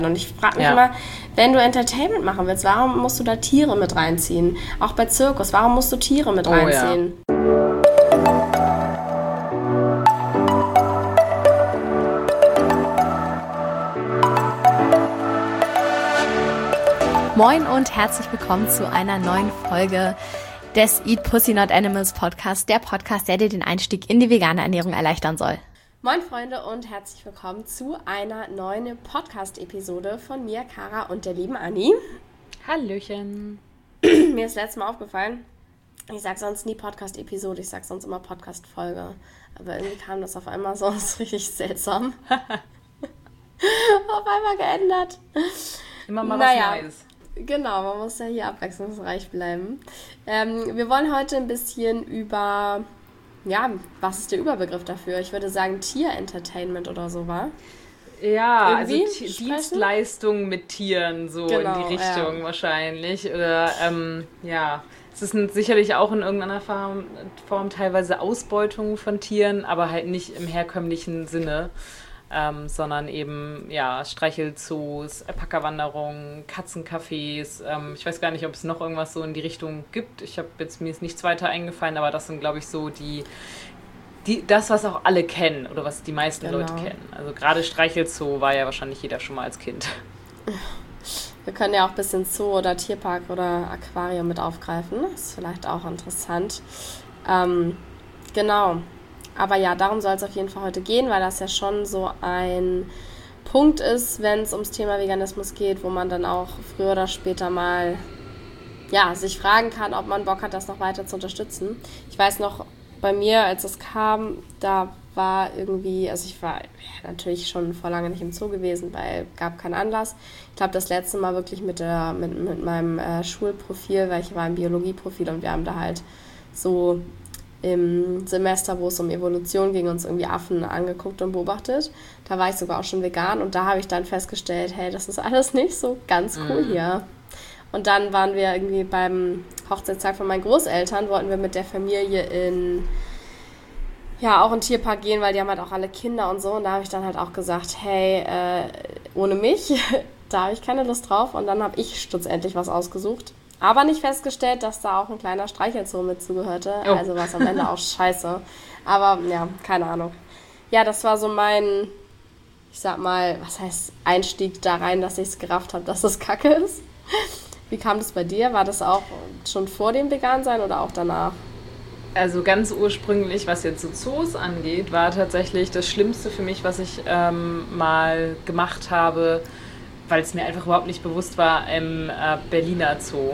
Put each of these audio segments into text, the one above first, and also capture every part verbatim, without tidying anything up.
Und ich frage mich Ja. immer, wenn du Entertainment machen willst, warum musst du da Tiere mit reinziehen? Auch bei Zirkus, warum musst du Tiere mit Oh, ja. reinziehen? Moin und herzlich willkommen zu einer neuen Folge des Eat Pussy Not Animals Podcast, der Podcast, der dir den Einstieg in die vegane Ernährung erleichtern soll. Moin Freunde und herzlich willkommen zu einer neuen Podcast-Episode von mir, Kara und der lieben Anni. Hallöchen. Mir ist letztes Mal aufgefallen, ich sag sonst nie Podcast-Episode, ich sag sonst immer Podcast-Folge. Aber irgendwie kam das auf einmal so, das ist richtig seltsam. Auf einmal geändert. Immer mal Naja. was Neues. Genau, man muss ja hier abwechslungsreich bleiben. Ähm, wir wollen heute ein bisschen über, ja, was ist der Überbegriff dafür? Ich würde sagen Tier-Entertainment oder so, wa? Ja, Irgendwie also Ti- sprechen? Dienstleistungen mit Tieren, so Genau, in die Richtung ja. wahrscheinlich. Oder, ähm, ja, es ist ein, sicherlich auch in irgendeiner Form, Form teilweise Ausbeutung von Tieren, aber halt nicht im herkömmlichen Sinne. Ähm, sondern eben, ja, Streichelzoos, Alpaka-Wanderungen, Katzencafés. Ähm, ich weiß gar nicht, ob es noch irgendwas so in die Richtung gibt. Ich habe jetzt, mir ist nichts weiter eingefallen, aber das sind, glaube ich, so die, die, das, was auch alle kennen oder was die meisten Genau. Leute kennen. Also gerade Streichelzoo war ja wahrscheinlich jeder schon mal als Kind. Wir können ja auch ein bisschen Zoo oder Tierpark oder Aquarium mit aufgreifen. Das ist vielleicht auch interessant. Ähm, genau. Aber ja, darum soll es auf jeden Fall heute gehen, weil das ja schon so ein Punkt ist, wenn es ums Thema Veganismus geht, wo man dann auch früher oder später mal ja, sich fragen kann, ob man Bock hat, das noch weiter zu unterstützen. Ich weiß noch, bei mir, als es kam, da war irgendwie, also ich war natürlich schon vor lange nicht im Zoo gewesen, weil es gab keinen Anlass. Ich glaube, das letzte Mal wirklich mit, der, mit, mit meinem äh, Schulprofil, weil ich war im Biologieprofil und wir haben da halt so im Semester, wo es um Evolution ging, uns irgendwie Affen angeguckt und beobachtet. Da war ich sogar auch schon vegan und da habe ich dann festgestellt, hey, das ist alles nicht so ganz cool Mhm. hier. Und dann waren wir irgendwie beim Hochzeitstag von meinen Großeltern, wollten wir mit der Familie in, ja, auch in den Tierpark gehen, weil die haben halt auch alle Kinder und so. Und da habe ich dann halt auch gesagt, hey, äh, ohne mich, da habe ich keine Lust drauf. Und dann habe ich schlussendlich was ausgesucht. Aber nicht festgestellt, dass da auch ein kleiner Streichelzoo mit zugehörte. Oh. Also war es am Ende auch scheiße. Aber ja, keine Ahnung. Ja, das war so mein, ich sag mal, was heißt Einstieg da rein, dass ich es gerafft habe, dass das Kacke ist. Wie kam das bei dir? War das auch schon vor dem Vegansein oder auch danach? Also ganz ursprünglich, was jetzt so Zoos angeht, war tatsächlich das Schlimmste für mich, was ich ähm, mal gemacht habe, weil es mir einfach überhaupt nicht bewusst war, im äh, Berliner Zoo.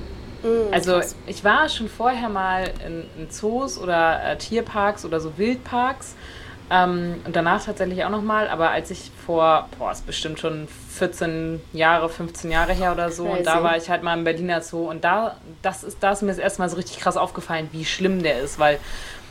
Mm, Also krass. ich war schon vorher mal in, in Zoos oder äh, Tierparks oder so Wildparks ähm, und danach tatsächlich auch nochmal, aber als ich vor, boah, ist bestimmt schon vierzehn Jahre, fünfzehn Jahre her oder so, und da Crazy. war ich halt mal im Berliner Zoo und da, das ist, da ist mir das erste Mal so richtig krass aufgefallen, wie schlimm der ist, weil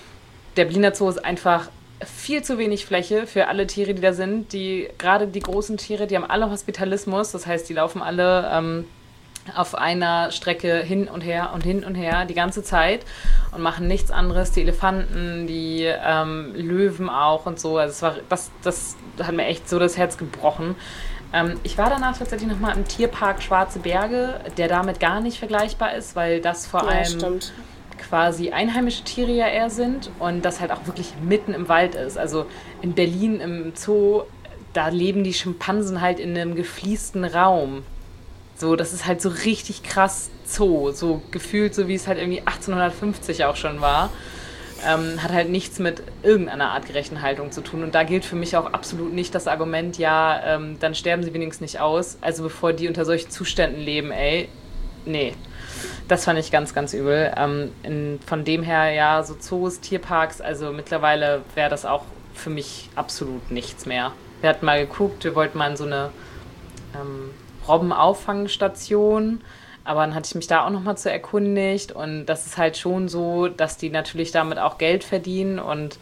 der Berliner Zoo ist einfach viel zu wenig Fläche für alle Tiere, die da sind. Die, gerade die großen Tiere, die haben alle Hospitalismus, das heißt, die laufen alle ähm, auf einer Strecke hin und her und hin und her die ganze Zeit und machen nichts anderes. Die Elefanten, die ähm, Löwen auch und so. Also es war, das, das hat mir echt so das Herz gebrochen. Ähm, ich war danach tatsächlich nochmal im Tierpark Schwarze Berge, der damit gar nicht vergleichbar ist, weil das vor Ja, allem stimmt. quasi einheimische Tiere ja eher sind und das halt auch wirklich mitten im Wald ist. Also in Berlin im Zoo, da leben die Schimpansen halt in einem gefliesten Raum. So, das ist halt so richtig krass Zoo, so gefühlt so wie es halt irgendwie achtzehnhundertfünfzig auch schon war. Ähm, hat halt nichts mit irgendeiner artgerechten Haltung zu tun. Und da gilt für mich auch absolut nicht das Argument, ja, ähm, dann sterben sie wenigstens nicht aus. Also bevor die unter solchen Zuständen leben, ey, nee. Das fand ich ganz, ganz übel. Ähm, in, von dem her, ja, so Zoos, Tierparks, also mittlerweile wäre das auch für mich absolut nichts mehr. Wir hatten mal geguckt, wir wollten mal in so eine ähm, Robbenauffangstation, aber dann hatte ich mich da auch nochmal zu erkundigt und das ist halt schon so, dass die natürlich damit auch Geld verdienen und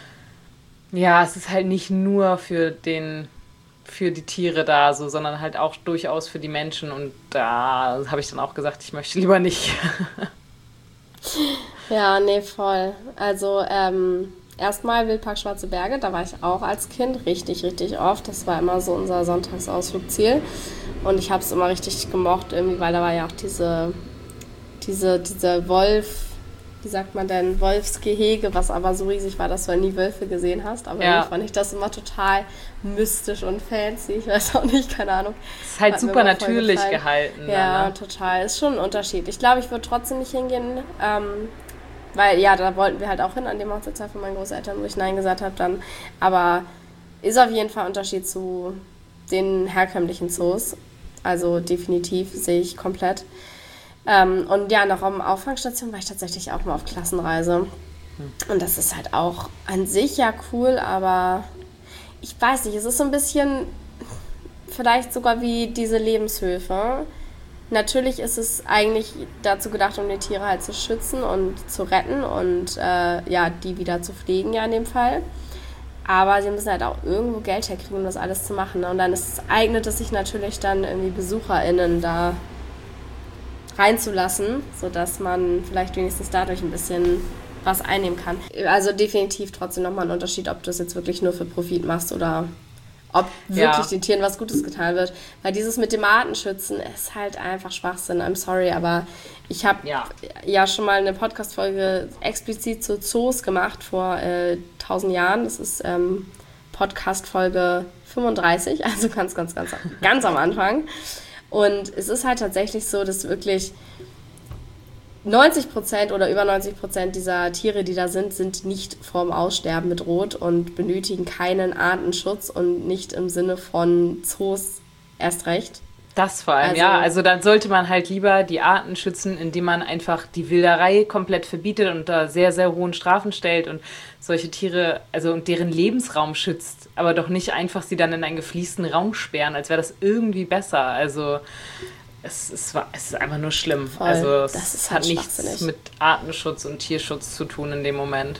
ja, es ist halt nicht nur für den für die Tiere da, so, sondern halt auch durchaus für die Menschen. Und da habe ich dann auch gesagt, ich möchte lieber nicht. Ja, nee, voll. Also, ähm, erstmal Wildpark Schwarze Berge, da war ich auch als Kind richtig, richtig oft. Das war immer so unser Sonntagsausflugsziel. Und ich habe es immer richtig gemocht, irgendwie, weil da war ja auch diese, diese, diese Wolf, wie sagt man denn, Wolfsgehege, was aber so riesig war, dass du nie Wölfe gesehen hast. Aber ja. irgendwie fand ich das immer total mystisch und fancy. Ich weiß auch nicht, keine Ahnung. Es ist halt super natürlich gehalten. Ja, dann, ne? total. Ist schon ein Unterschied. Ich glaube, ich würde trotzdem nicht hingehen, ähm, weil, ja, da wollten wir halt auch hin, an dem Hochzeitstag von meinen Großeltern, wo ich Nein gesagt habe dann. Aber ist auf jeden Fall ein Unterschied zu den herkömmlichen Zoos. Also definitiv, sehe ich komplett. Ähm, und ja, nach der Auffangstation war ich tatsächlich auch mal auf Klassenreise. Und das ist halt auch an sich ja cool, aber ich weiß nicht, es ist so ein bisschen vielleicht sogar wie diese Lebenshöfe. Natürlich ist es eigentlich dazu gedacht, um die Tiere halt zu schützen und zu retten und äh, ja, die wieder zu pflegen ja in dem Fall. Aber sie müssen halt auch irgendwo Geld herkriegen, um das alles zu machen. Und dann ist, eignet es sich natürlich dann irgendwie BesucherInnen da reinzulassen, sodass man vielleicht wenigstens dadurch ein bisschen was einnehmen kann. Also definitiv trotzdem nochmal ein Unterschied, ob du es jetzt wirklich nur für Profit machst oder ob wirklich ja. den Tieren was Gutes getan wird. Weil dieses mit dem Artenschützen ist halt einfach Schwachsinn. I'm sorry, aber ich habe ja. ja schon mal eine Podcast-Folge explizit zu Zoos gemacht vor äh, tausend Jahren. Das ist ähm, Podcast-Folge fünfunddreißig, also ganz, ganz, ganz, ganz am Anfang. Und es ist halt tatsächlich so, dass wirklich neunzig Prozent oder über neunzig Prozent dieser Tiere, die da sind, sind nicht vorm Aussterben bedroht und benötigen keinen Artenschutz und nicht im Sinne von Zoos erst recht. Das vor allem, also, ja. Also dann sollte man halt lieber die Arten schützen, indem man einfach die Wilderei komplett verbietet und da sehr, sehr hohen Strafen stellt und solche Tiere, also und deren Lebensraum schützt, aber doch nicht einfach sie dann in einen gefliesten Raum sperren, als wäre das irgendwie besser. Also es, es, war, es ist einfach nur schlimm. Voll. Also es das ist hat halt nichts mit Artenschutz und Tierschutz zu tun in dem Moment.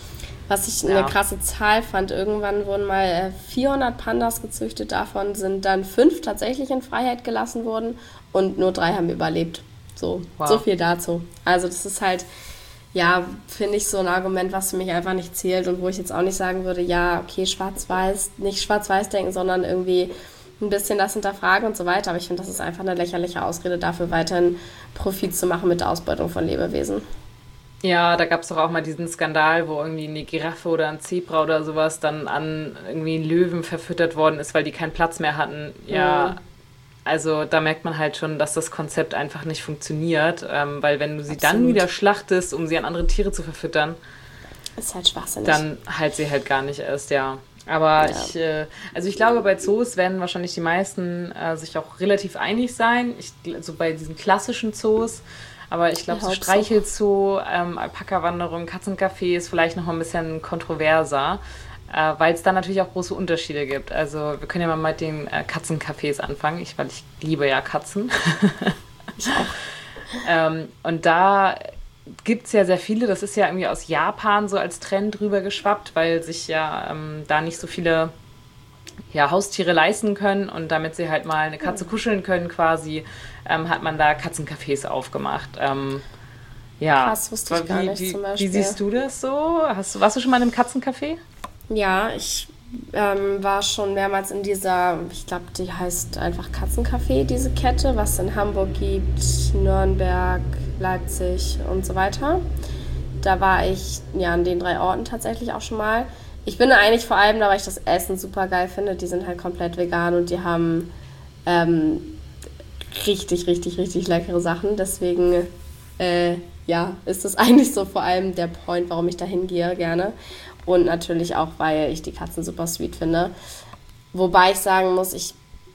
Was ich ja. eine krasse Zahl fand, irgendwann wurden mal vierhundert Pandas gezüchtet, davon sind dann fünf tatsächlich in Freiheit gelassen worden und nur drei haben überlebt. So, wow. So viel dazu. Also das ist halt, ja, finde ich so ein Argument, was für mich einfach nicht zählt und wo ich jetzt auch nicht sagen würde, ja, okay, schwarz-weiß, nicht schwarz-weiß denken, sondern irgendwie ein bisschen das hinterfragen und so weiter. Aber ich finde, das ist einfach eine lächerliche Ausrede dafür, weiterhin Profit zu machen mit der Ausbeutung von Lebewesen. Ja, da gab es doch auch mal diesen Skandal, wo irgendwie eine Giraffe oder ein Zebra oder sowas dann an irgendwie einen Löwen verfüttert worden ist, weil die keinen Platz mehr hatten. Ja, mhm. Also da merkt man halt schon, dass das Konzept einfach nicht funktioniert, ähm, weil wenn du sie Absolut. Dann wieder schlachtest, um sie an andere Tiere zu verfüttern, ist halt schwachsinnig. Dann halt sie halt gar nicht erst, ja. Aber ja. ich, äh, also ich glaube, bei Zoos werden wahrscheinlich die meisten äh, sich auch relativ einig sein. Ich, also bei diesen klassischen Zoos. Aber ich glaube, so Streichelzoo, ähm, Alpaka-Wanderung, Katzencafé ist vielleicht noch mal ein bisschen kontroverser, äh, weil es da natürlich auch große Unterschiede gibt. Also wir können ja mal mit den äh, Katzencafés anfangen, ich, weil ich liebe ja Katzen. Ich auch. ähm, und da gibt es ja sehr viele, das ist ja irgendwie aus Japan so als Trend rüber geschwappt, weil sich ja ähm, da nicht so viele ja, Haustiere leisten können und damit sie halt mal eine Katze kuscheln können quasi, ähm, hat man da Katzencafés aufgemacht. Ähm, ja. Krass, wusste ich wie, gar nicht wie, zum Beispiel. Wie siehst du das so? Hast, warst du schon mal in einem Katzencafé? Ja, ich ähm, war schon mehrmals in dieser, ich glaube, die heißt einfach Katzencafé, diese Kette, was es in Hamburg gibt, Nürnberg, Leipzig und so weiter. Da war ich ja an den drei Orten tatsächlich auch schon mal. Ich bin eigentlich vor allem da, weil ich das Essen super geil finde. Die sind halt komplett vegan und die haben ähm, richtig, richtig, richtig leckere Sachen. Deswegen, äh, ja, ist das eigentlich so vor allem der Point, warum ich da hingehe gerne. Und natürlich auch, weil ich die Katzen super sweet finde. Wobei ich sagen muss, ich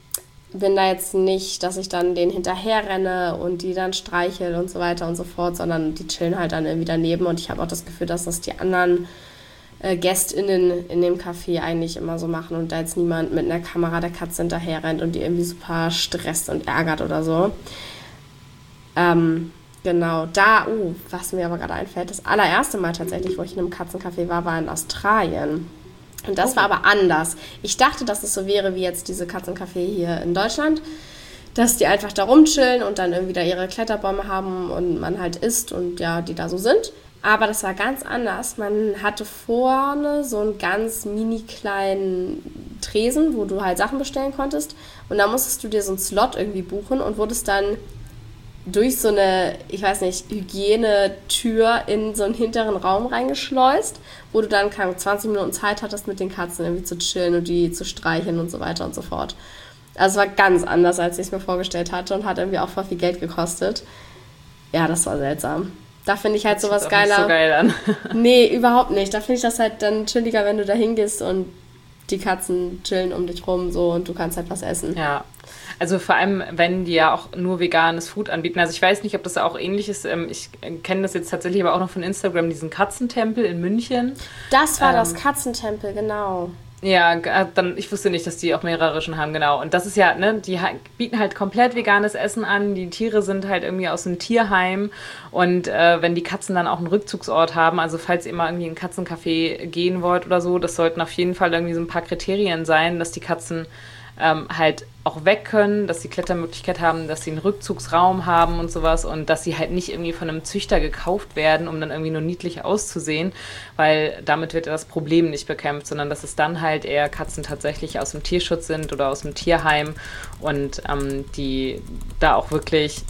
bin da jetzt nicht, dass ich dann denen hinterher renne und die dann streichel und so weiter und so fort, sondern die chillen halt dann irgendwie daneben. Und ich habe auch das Gefühl, dass das die anderen GästInnen in dem Café eigentlich immer so machen und da jetzt niemand mit einer Kamera der Katze hinterher rennt und die irgendwie super stresst und ärgert oder so. Ähm, genau, da, oh, was mir aber gerade einfällt, das allererste Mal tatsächlich, wo ich in einem Katzencafé war, war in Australien. Und das oh. war aber anders. Ich dachte, dass es so wäre wie jetzt diese Katzencafé hier in Deutschland, dass die einfach da rumchillen und dann irgendwie da ihre Kletterbäume haben und man halt isst und ja, die da so sind. Aber das war ganz anders. Man hatte vorne so einen ganz mini kleinen Tresen, wo du halt Sachen bestellen konntest. Und da musstest du dir so einen Slot irgendwie buchen und wurdest dann durch so eine, ich weiß nicht, Hygienetür in so einen hinteren Raum reingeschleust, wo du dann keine zwanzig Minuten Zeit hattest, mit den Katzen irgendwie zu chillen und die zu streicheln und so weiter und so fort. Also es war ganz anders, als ich es mir vorgestellt hatte und hat irgendwie auch voll viel Geld gekostet. Ja, das war seltsam. Da finde ich halt das sowas geiler. Nicht so geil an. Nee, überhaupt nicht. Da finde ich das halt dann chilliger, wenn du da hingehst und die Katzen chillen um dich rum so und du kannst halt was essen. Ja, also vor allem, wenn die ja auch nur veganes Food anbieten. Also ich weiß nicht, ob das auch ähnlich ist. Ich kenne das jetzt tatsächlich aber auch noch von Instagram, diesen Katzentempel in München. Das war ähm, das Katzentempel, genau. Ja, dann, ich wusste nicht, dass die auch mehrere schon haben, genau. Und das ist ja, ne, die bieten halt komplett veganes Essen an. Die Tiere sind halt irgendwie aus dem Tierheim. Und äh, wenn die Katzen dann auch einen Rückzugsort haben, also falls ihr mal irgendwie in ein Katzencafé gehen wollt oder so, das sollten auf jeden Fall irgendwie so ein paar Kriterien sein, dass die Katzen ähm, halt auch weg können, dass sie Klettermöglichkeit haben, dass sie einen Rückzugsraum haben und sowas und dass sie halt nicht irgendwie von einem Züchter gekauft werden, um dann irgendwie nur niedlich auszusehen, weil damit wird das Problem nicht bekämpft, sondern dass es dann halt eher Katzen tatsächlich aus dem Tierschutz sind oder aus dem Tierheim und ähm, die da auch wirklich,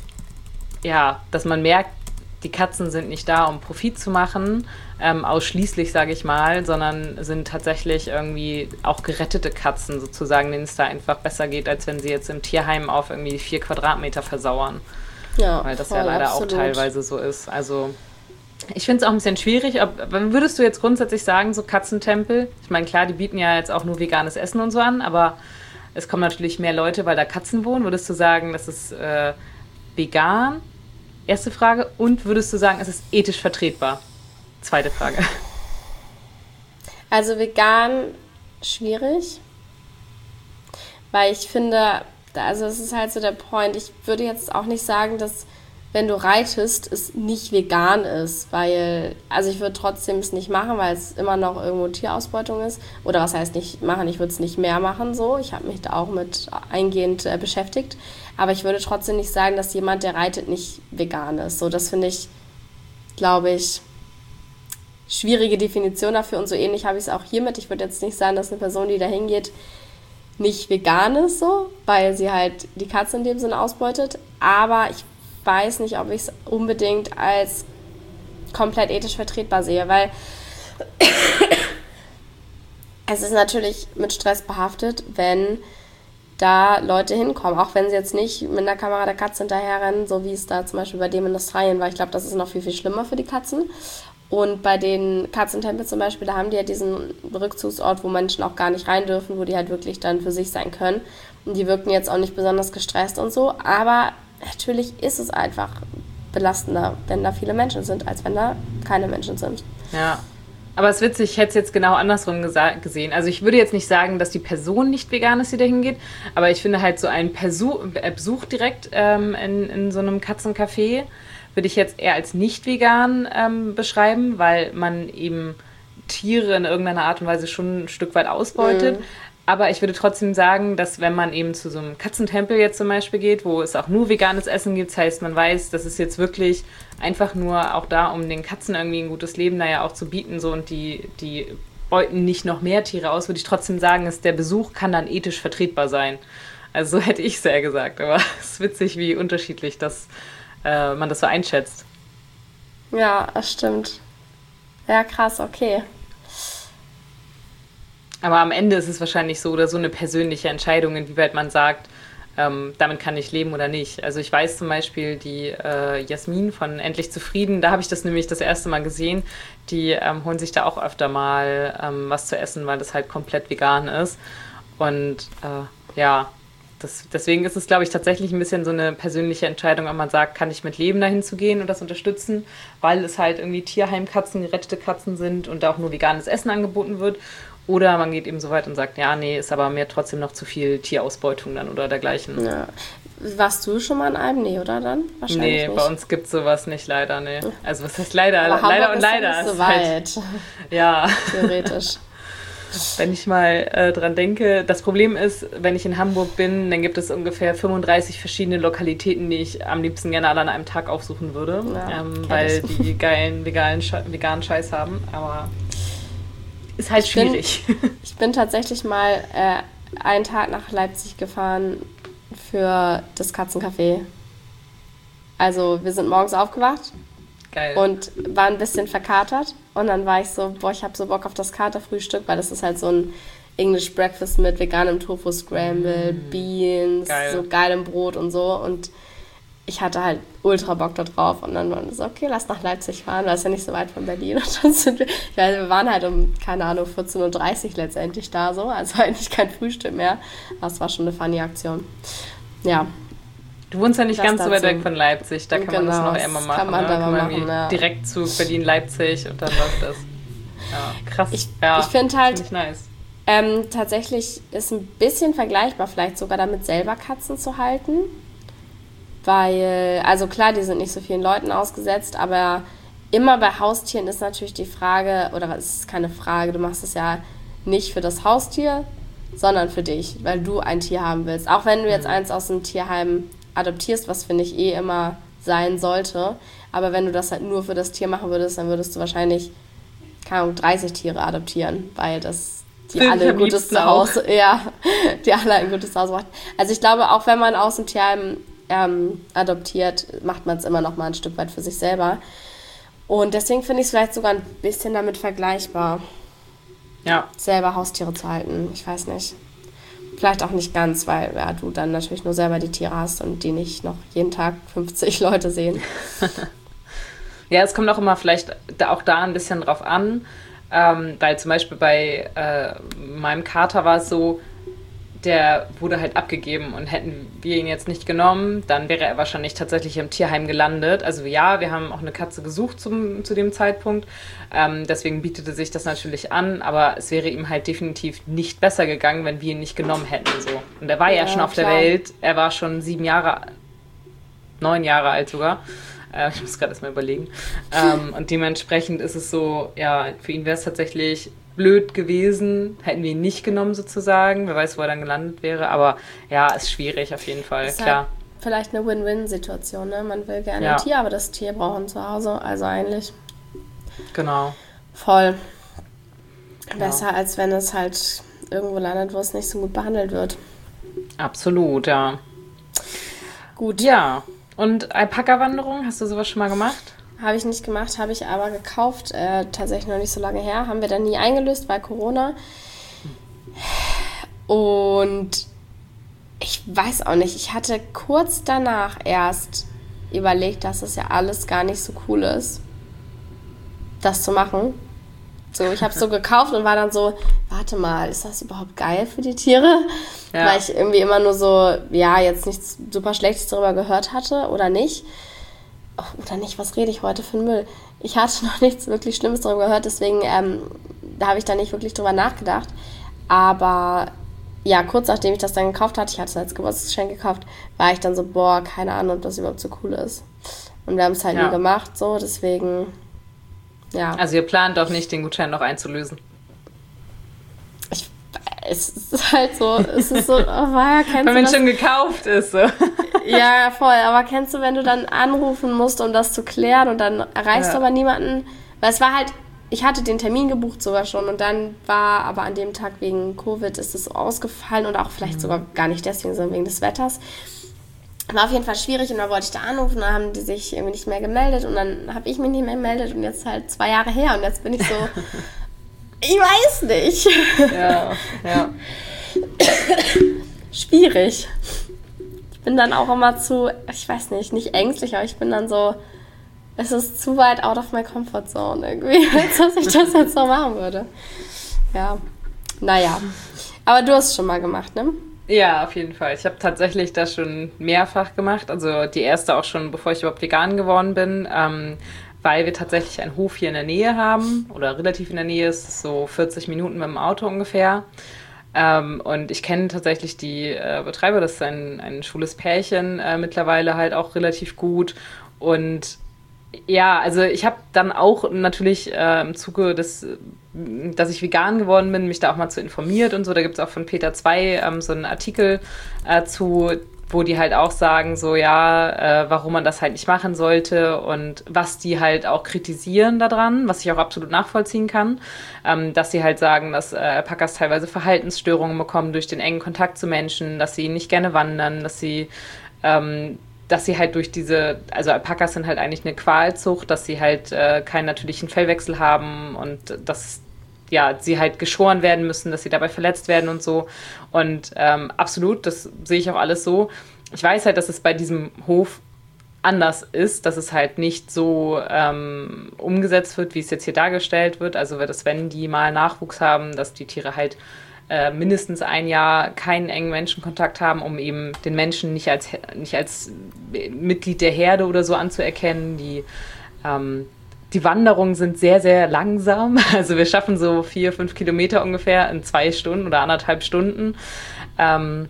ja, dass man merkt, die Katzen sind nicht da, um Profit zu machen, ähm, ausschließlich, sage ich mal, sondern sind tatsächlich irgendwie auch gerettete Katzen sozusagen, denen es da einfach besser geht, als wenn sie jetzt im Tierheim auf irgendwie vier Quadratmeter versauern. Ja, weil das voll, ja leider absolut. auch teilweise so ist. Also ich finde es auch ein bisschen schwierig. Ob, würdest du jetzt grundsätzlich sagen, so Katzentempel, ich meine, klar, die bieten ja jetzt auch nur veganes Essen und so an, aber es kommen natürlich mehr Leute, weil da Katzen wohnen. Würdest du sagen, das ist äh, vegan? Erste Frage. Und würdest du sagen, es ist ethisch vertretbar? Zweite Frage. Also vegan schwierig, weil ich finde, also es ist halt so der Point, ich würde jetzt auch nicht sagen, dass wenn du reitest, es nicht vegan ist, weil, also ich würde trotzdem es nicht machen, weil es immer noch irgendwo Tierausbeutung ist. Oder was heißt nicht machen, ich würde es nicht mehr machen so. Ich habe mich da auch mit eingehend äh, beschäftigt. Aber ich würde trotzdem nicht sagen, dass jemand, der reitet, nicht vegan ist. So, das finde ich, glaube ich, schwierige Definition dafür. Und so ähnlich habe ich es auch hiermit. Ich würde jetzt nicht sagen, dass eine Person, die da hingeht, nicht vegan ist, so, weil sie halt die Katze in dem Sinne ausbeutet. Aber ich weiß nicht, ob ich es unbedingt als komplett ethisch vertretbar sehe, weil es ist natürlich mit Stress behaftet, wenn da Leute hinkommen, auch wenn sie jetzt nicht mit einer Kamera der Katze hinterherrennen, so wie es da zum Beispiel bei dem in Australien war. Ich glaube, das ist noch viel, viel schlimmer für die Katzen. Und bei den Katzentempeln zum Beispiel, da haben die ja diesen Rückzugsort, wo Menschen auch gar nicht rein dürfen, wo die halt wirklich dann für sich sein können. Und die wirken jetzt auch nicht besonders gestresst und so, aber natürlich ist es einfach belastender, wenn da viele Menschen sind, als wenn da keine Menschen sind. Ja, aber es ist witzig, ich hätte es jetzt genau andersrum gesa- gesehen. Also ich würde jetzt nicht sagen, dass die Person nicht vegan ist, die da hingeht, aber ich finde halt so ein Persu- äh, Besuch direkt ähm, in, in so einem Katzencafé würde ich jetzt eher als nicht vegan ähm, beschreiben, weil man eben Tiere in irgendeiner Art und Weise schon ein Stück weit ausbeutet. Mhm. Aber ich würde trotzdem sagen, dass wenn man eben zu so einem Katzentempel jetzt zum Beispiel geht, wo es auch nur veganes Essen gibt, das heißt, man weiß, das ist jetzt wirklich einfach nur auch da, um den Katzen irgendwie ein gutes Leben da ja auch zu bieten, so, und die, die beuten nicht noch mehr Tiere aus, würde ich trotzdem sagen, dass der Besuch kann dann ethisch vertretbar sein. Also so hätte ich es ja gesagt, aber es ist witzig, wie unterschiedlich das, äh, man das so einschätzt. Ja, das stimmt. Ja, krass, okay. Aber am Ende ist es wahrscheinlich so oder so eine persönliche Entscheidung, inwieweit man sagt, ähm, damit kann ich leben oder nicht. Also ich weiß zum Beispiel, die äh, Jasmin von Endlich Zufrieden, da habe ich das nämlich das erste Mal gesehen, die ähm, holen sich da auch öfter mal ähm, was zu essen, weil das halt komplett vegan ist. Und äh, ja, das, deswegen ist es, glaube ich, tatsächlich ein bisschen so eine persönliche Entscheidung, ob man sagt, kann ich mit leben, dahin zu gehen und das unterstützen, weil es halt irgendwie Tierheimkatzen, gerettete Katzen sind und da auch nur veganes Essen angeboten wird. Oder man geht eben so weit und sagt, ja, nee, ist aber mir trotzdem noch zu viel Tierausbeutung dann oder dergleichen. Ja. Warst du schon mal in einem? Nee, oder dann? Wahrscheinlich nee, nicht. Bei uns gibt es sowas nicht, leider, nee. Also was heißt leider? Aber leider Hamburg und leider. ist ja nicht so ist weit. Halt, ja. Theoretisch. wenn ich mal äh, dran denke. Das Problem ist, wenn ich in Hamburg bin, dann gibt es ungefähr fünfunddreißig verschiedene Lokalitäten, die ich am liebsten gerne alle an einem Tag aufsuchen würde, ja, ähm, weil ich. die geilen veganen, Sche- veganen Scheiß haben. Aber ist halt ich schwierig. Bin, ich bin tatsächlich mal äh, einen Tag nach Leipzig gefahren für das Katzencafé. Also wir sind morgens aufgewacht. Geil. Und war ein bisschen verkatert. Und dann war ich so, boah, ich habe so Bock auf das Katerfrühstück, weil das ist halt so ein English Breakfast mit veganem Tofu Scramble, mm. Beans, Geil. so geilem Brot und so. Und ich hatte halt ultra Bock da drauf. Und dann waren wir so, okay, lass nach Leipzig fahren, weil es ja nicht so weit von Berlin. Und dann sind wir, ja, wir waren halt um, keine Ahnung, vierzehn Uhr dreißig letztendlich da so. Also eigentlich kein Frühstück mehr. Aber es war schon eine funny Aktion. Ja. Du wohnst ja nicht das ganz dazu. so weit weg von Leipzig, da kann genau, man das noch einmal machen. Kann man ne? da kann mal man machen, ja. Direkt zu Berlin-Leipzig und dann läuft das. Ja, krass. Ich, ja, ich finde halt, find ich nice. ähm, tatsächlich ist ein bisschen vergleichbar, vielleicht sogar damit selber Katzen zu halten. Weil, also klar, die sind nicht so vielen Leuten ausgesetzt, aber immer bei Haustieren ist natürlich die Frage, oder es ist keine Frage, du machst es ja nicht für das Haustier, sondern für dich, weil du ein Tier haben willst. Auch wenn du jetzt eins aus dem Tierheim adoptierst, was finde ich eh immer sein sollte. Aber wenn du das halt nur für das Tier machen würdest, dann würdest du wahrscheinlich, keine Ahnung, dreißig Tiere adoptieren, weil das die Bin alle ein gutes Zuhause, ja, die alle ein gutes Zuhause macht. Also ich glaube, auch wenn man aus dem Tierheim ähm, adoptiert, macht man es immer noch mal ein Stück weit für sich selber. Und deswegen finde ich es vielleicht sogar ein bisschen damit vergleichbar, ja. selber Haustiere zu halten. Ich weiß nicht. Vielleicht auch nicht ganz, weil ja, du dann natürlich nur selber die Tiere hast und die nicht noch jeden Tag fünfzig Leute sehen. Ja, es kommt auch immer vielleicht da, auch da ein bisschen drauf an, ähm, weil zum Beispiel bei äh, meinem Kater war es so, der wurde halt abgegeben und hätten wir ihn jetzt nicht genommen, dann wäre er wahrscheinlich tatsächlich im Tierheim gelandet. Also ja, wir haben auch eine Katze gesucht zum, zu dem Zeitpunkt, ähm, deswegen bietete sich das natürlich an, aber es wäre ihm halt definitiv nicht besser gegangen, wenn wir ihn nicht genommen hätten. So. Und er war ja, ja schon auf klar. der Welt, er war schon sieben Jahre, neun Jahre alt sogar. Äh, ich muss gerade erst mal überlegen. Ähm, und dementsprechend ist es so, ja, für ihn wäre es tatsächlich blöd gewesen, hätten wir ihn nicht genommen sozusagen. Wer weiß, wo er dann gelandet wäre. Aber ja, ist schwierig auf jeden Fall, ist klar. Halt vielleicht eine Win-Win-Situation, ne? Man will gerne ja. ein Tier, aber das Tier braucht ein Zuhause. Also eigentlich genau. voll besser, ja. als wenn es halt irgendwo landet, wo es nicht so gut behandelt wird. Absolut, ja. Gut. Ja. Und Alpaka-Wanderung, hast du sowas schon mal gemacht? Habe ich nicht gemacht, habe ich aber gekauft. Äh, tatsächlich noch nicht so lange her. Haben wir dann nie eingelöst, weil Corona. Und ich weiß auch nicht, ich hatte kurz danach erst überlegt, dass es ja alles gar nicht so cool ist, das zu machen. So, ich habe es so gekauft und war dann so, warte mal, ist das überhaupt geil für die Tiere? Ja. Weil ich irgendwie immer nur so, ja, jetzt nichts super Schlechtes darüber gehört hatte oder nicht. Oh, oder nicht, was rede ich heute für einen Müll? Ich hatte noch nichts wirklich Schlimmes darüber gehört, deswegen ähm, da habe ich da nicht wirklich drüber nachgedacht. Aber ja, kurz nachdem ich das dann gekauft hatte, ich hatte es als Geburtstagsgeschenk gekauft, war ich dann so, boah, keine Ahnung, ob das überhaupt so cool ist. Und wir haben es halt ja. nie gemacht, so, deswegen, ja. Also ihr plant doch nicht, den Gutschein noch einzulösen? Ich, es ist halt so, es ist so, oh, ja, kennst wenn man das? schon gekauft ist, so. Ja, voll, aber kennst du, wenn du dann anrufen musst, um das zu klären und dann erreichst ja. du aber niemanden, weil es war halt, ich hatte den Termin gebucht sogar schon und dann war aber an dem Tag wegen Covid ist es so ausgefallen und auch vielleicht mhm. sogar gar nicht deswegen, sondern wegen des Wetters. War auf jeden Fall schwierig und dann wollte ich da anrufen, dann haben die sich irgendwie nicht mehr gemeldet und dann habe ich mich nicht mehr gemeldet und jetzt halt zwei Jahre her und jetzt bin ich so, ich weiß nicht. Ja, ja. Schwierig. Ich bin dann auch immer zu, ich weiß nicht, nicht ängstlich, aber ich bin dann so, es ist zu weit out of my comfort zone irgendwie, als dass ich das jetzt so machen würde. Ja, naja. Aber du hast es schon mal gemacht, ne? Ja, auf jeden Fall. Ich habe tatsächlich das schon mehrfach gemacht. Also die erste auch schon, bevor ich überhaupt vegan geworden bin, ähm, weil wir tatsächlich einen Hof hier in der Nähe haben oder relativ in der Nähe, ist so vierzig Minuten mit dem Auto ungefähr. Ähm, und ich kenne tatsächlich die äh, Betreiber, das ist ein, ein schwules Pärchen äh, mittlerweile halt auch relativ gut. Und ja, also ich habe dann auch natürlich äh, im Zuge des dass ich vegan geworden bin, mich da auch mal zu informiert und so. Da gibt es auch von Peter zwei ähm, so einen Artikel äh, zu, wo die halt auch sagen, so ja, äh, warum man das halt nicht machen sollte und was die halt auch kritisieren daran, was ich auch absolut nachvollziehen kann, ähm, dass sie halt sagen, dass äh, Alpakas teilweise Verhaltensstörungen bekommen durch den engen Kontakt zu Menschen, dass sie nicht gerne wandern, dass sie ähm, dass sie halt durch diese, also Alpakas sind halt eigentlich eine Qualzucht, dass sie halt äh, keinen natürlichen Fellwechsel haben und dass ja, sie halt geschoren werden müssen, dass sie dabei verletzt werden und so. Und ähm, absolut, das sehe ich auch alles so. Ich weiß halt, dass es bei diesem Hof anders ist, dass es halt nicht so ähm, umgesetzt wird, wie es jetzt hier dargestellt wird. Also, dass wenn die mal Nachwuchs haben, dass die Tiere halt äh, mindestens ein Jahr keinen engen Menschenkontakt haben, um eben den Menschen nicht als, nicht als Mitglied der Herde oder so anzuerkennen. Die ähm, Die Wanderungen sind sehr, sehr langsam. Also wir schaffen so vier, fünf Kilometer ungefähr in zwei Stunden oder anderthalb Stunden. Ähm,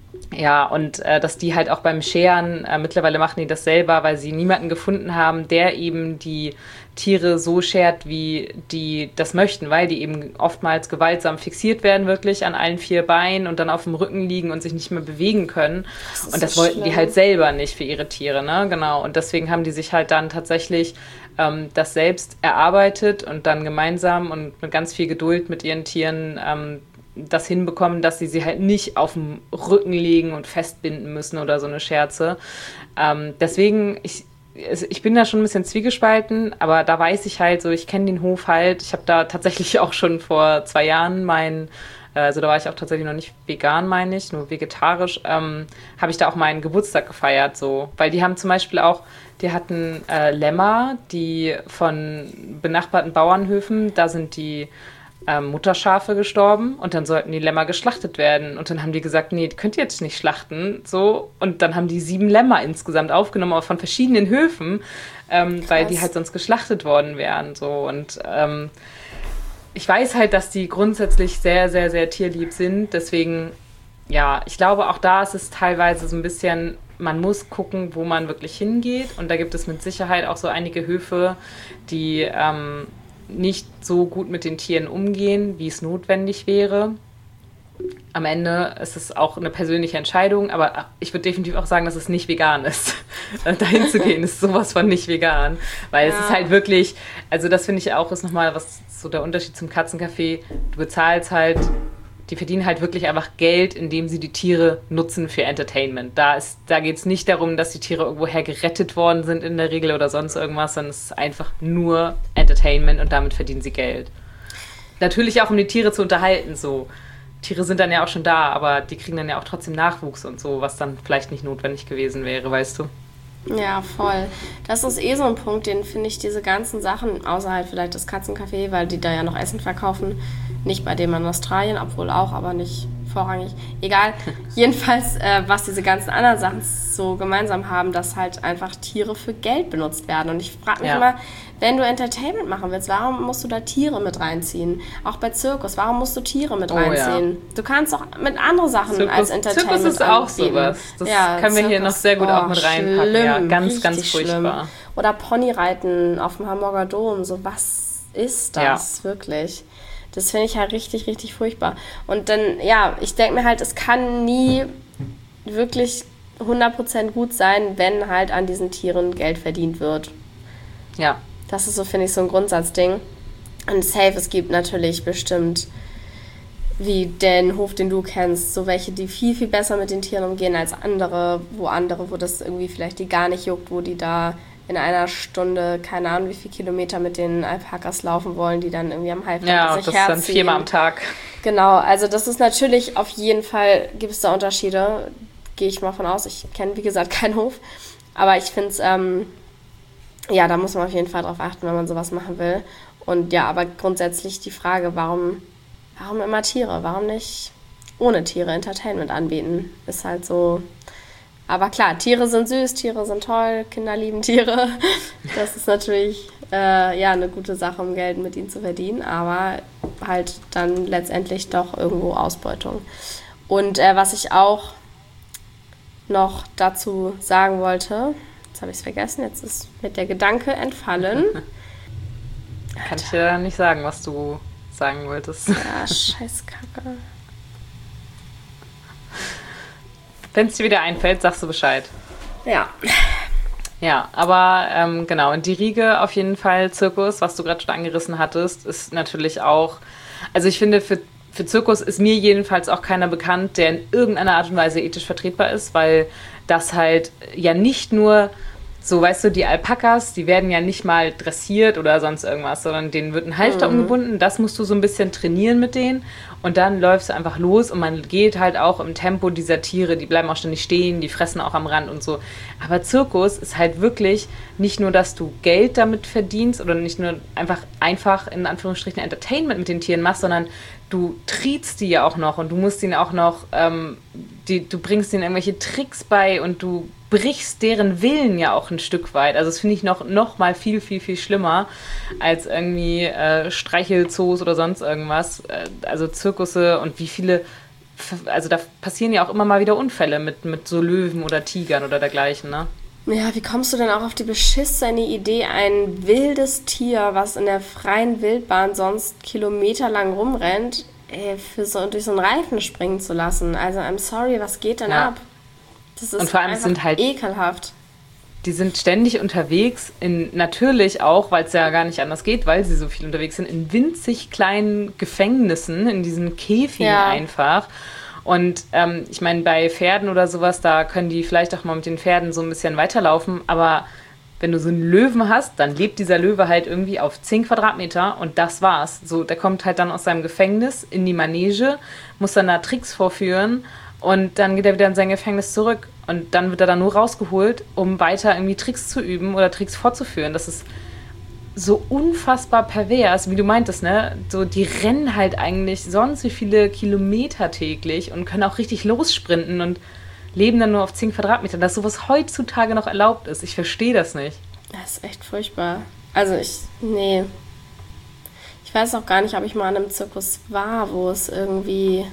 ja, und äh, dass die halt auch beim Scheren, äh, mittlerweile machen die das selber, weil sie niemanden gefunden haben, der eben die Tiere so schert, wie die das möchten, weil die eben oftmals gewaltsam fixiert werden, wirklich an allen vier Beinen und dann auf dem Rücken liegen und sich nicht mehr bewegen können. Das und das so wollten schlimm. Die halt selber nicht für ihre Tiere, ne? Genau. Und deswegen haben die sich halt dann tatsächlich ähm, das selbst erarbeitet und dann gemeinsam und mit ganz viel Geduld mit ihren Tieren ähm, das hinbekommen, dass sie sie halt nicht auf dem Rücken legen und festbinden müssen oder so eine Scherze. Ähm, deswegen, ich ich bin da schon ein bisschen zwiegespalten, aber da weiß ich halt so, ich kenne den Hof halt. Ich habe da tatsächlich auch schon vor zwei Jahren meinen, also da war ich auch tatsächlich noch nicht vegan, meine ich, nur vegetarisch, ähm, habe ich da auch meinen Geburtstag gefeiert, so. Weil die haben zum Beispiel auch, die hatten äh, Lämmer, die von benachbarten Bauernhöfen, da sind die Ähm, Mutterschafe gestorben und dann sollten die Lämmer geschlachtet werden. Und dann haben die gesagt, nee, die könnt ihr jetzt nicht schlachten. So. Und dann haben die sieben Lämmer insgesamt aufgenommen, aber von verschiedenen Höfen, ähm, weil die halt sonst geschlachtet worden wären. So. Und ähm, ich weiß halt, dass die grundsätzlich sehr, sehr, sehr tierlieb sind. Deswegen, ja, ich glaube, auch da ist es teilweise so ein bisschen, man muss gucken, wo man wirklich hingeht. Und da gibt es mit Sicherheit auch so einige Höfe, die ähm, nicht so gut mit den Tieren umgehen, wie es notwendig wäre. Am Ende ist es auch eine persönliche Entscheidung, aber ich würde definitiv auch sagen, dass es nicht vegan ist. Dahin zu gehen ist sowas von nicht vegan, weil ja. Es ist halt wirklich, also das finde ich auch, ist nochmal was, so der Unterschied zum Katzencafé, du bezahlst halt, die verdienen halt wirklich einfach Geld, indem sie die Tiere nutzen für Entertainment. Da ist, da geht es nicht darum, dass die Tiere irgendwoher gerettet worden sind in der Regel oder sonst irgendwas, sondern es ist einfach nur Entertainment und damit verdienen sie Geld. Natürlich auch, um die Tiere zu unterhalten, so. Tiere sind dann ja auch schon da, aber die kriegen dann ja auch trotzdem Nachwuchs und so, was dann vielleicht nicht notwendig gewesen wäre, weißt du? Ja, voll. Das ist eh so ein Punkt, den finde ich diese ganzen Sachen, außer halt vielleicht das Katzencafé, weil die da ja noch Essen verkaufen, nicht bei dem in Australien, obwohl auch, aber nicht vorrangig. Egal. Jedenfalls, äh, was diese ganzen anderen Sachen so gemeinsam haben, dass halt einfach Tiere für Geld benutzt werden. Und ich frage mich ja. immer, wenn du Entertainment machen willst, warum musst du da Tiere mit reinziehen? Auch bei Zirkus, warum musst du Tiere mit oh, reinziehen? Ja. Du kannst auch mit anderen Sachen Zirkus, als Entertainment Zirkus ist auch anbieten. Sowas. Das ja, können wir Zirkus, hier noch sehr gut oh, auch mit reinpacken. Schlimm, ja, ganz, ganz furchtbar. Schlimm. Oder Ponyreiten auf dem Hamburger Dom. So, was ist das ja. wirklich? Das finde ich halt richtig, richtig furchtbar. Und dann, ja, ich denke mir halt, es kann nie wirklich hundert Prozent gut sein, wenn halt an diesen Tieren Geld verdient wird. Ja. Das ist so, finde ich, so ein Grundsatzding. Und safe, es gibt natürlich bestimmt, wie den Hof, den du kennst, so welche, die viel, viel besser mit den Tieren umgehen als andere, wo andere, wo das irgendwie vielleicht die gar nicht juckt, wo die da in einer Stunde, keine Ahnung, wie viele Kilometer mit den Alpakas laufen wollen, die dann irgendwie am Halfter ja, sich das herziehen. Dann viermal am Tag. Genau, also das ist natürlich auf jeden Fall, gibt es da Unterschiede, gehe ich mal von aus. Ich kenne, wie gesagt, keinen Hof, aber ich finde es, ähm, ja, da muss man auf jeden Fall drauf achten, wenn man sowas machen will. Und ja, aber grundsätzlich die Frage, warum, warum immer Tiere? Warum nicht ohne Tiere Entertainment anbieten? Ist halt so. Aber klar, Tiere sind süß, Tiere sind toll, Kinder lieben Tiere. Das ist natürlich äh, ja eine gute Sache, um Geld mit ihnen zu verdienen, aber halt dann letztendlich doch irgendwo Ausbeutung. Und äh, was ich auch noch dazu sagen wollte, jetzt habe ich es vergessen, jetzt ist mir der Gedanke entfallen. Kann ich dir nicht sagen, was du sagen wolltest. Ja, scheiß Kacke. Wenn es dir wieder einfällt, sagst du Bescheid. Ja. Ja, aber ähm, genau, und die Riege auf jeden Fall, Zirkus, was du gerade schon angerissen hattest, ist natürlich auch, also ich finde, für, für Zirkus ist mir jedenfalls auch keiner bekannt, der in irgendeiner Art und Weise ethisch vertretbar ist, weil das halt ja nicht nur so, weißt du, die Alpakas, die werden ja nicht mal dressiert oder sonst irgendwas, sondern denen wird ein Halfter mhm. umgebunden. Das musst du so ein bisschen trainieren mit denen. Und dann läufst du einfach los und man geht halt auch im Tempo dieser Tiere. Die bleiben auch ständig stehen, die fressen auch am Rand und so. Aber Zirkus ist halt wirklich nicht nur, dass du Geld damit verdienst oder nicht nur einfach, einfach in Anführungsstrichen Entertainment mit den Tieren machst, sondern du trietst die ja auch noch und du musst ihnen auch noch, ähm, die, du bringst ihnen irgendwelche Tricks bei und du brichst deren Willen ja auch ein Stück weit. Also das finde ich noch, noch mal viel, viel, viel schlimmer als irgendwie äh, Streichelzoos oder sonst irgendwas. Äh, also Zirkusse und wie viele, also da passieren ja auch immer mal wieder Unfälle mit, mit so Löwen oder Tigern oder dergleichen, ne? Ja, wie kommst du denn auch auf die beschissene Idee, ein wildes Tier, was in der freien Wildbahn sonst kilometerlang rumrennt, ey, für so, durch so einen Reifen springen zu lassen? Also, I'm sorry, was geht denn ja. ab? Das ist und vor allem einfach sind halt ekelhaft. Die sind ständig unterwegs, in natürlich auch, weil es ja gar nicht anders geht, weil sie so viel unterwegs sind, in winzig kleinen Gefängnissen, in diesen Käfigen ja. einfach. Und ähm, ich meine, bei Pferden oder sowas, da können die vielleicht auch mal mit den Pferden so ein bisschen weiterlaufen, aber wenn du so einen Löwen hast, dann lebt dieser Löwe halt irgendwie auf zehn Quadratmeter und das war's. So, der kommt halt dann aus seinem Gefängnis in die Manege, muss dann da Tricks vorführen und dann geht er wieder in sein Gefängnis zurück. Und dann wird er dann nur rausgeholt, um weiter irgendwie Tricks zu üben oder Tricks fortzuführen. Das ist so unfassbar pervers, wie du meintest, ne? So, die rennen halt eigentlich sonst wie viele Kilometer täglich und können auch richtig lossprinten und leben dann nur auf zehn Quadratmetern. Dass sowas heutzutage noch erlaubt ist. Ich verstehe das nicht. Das ist echt furchtbar. Also ich, nee. Ich weiß auch gar nicht, ob ich mal an einem Zirkus war, wo es irgendwie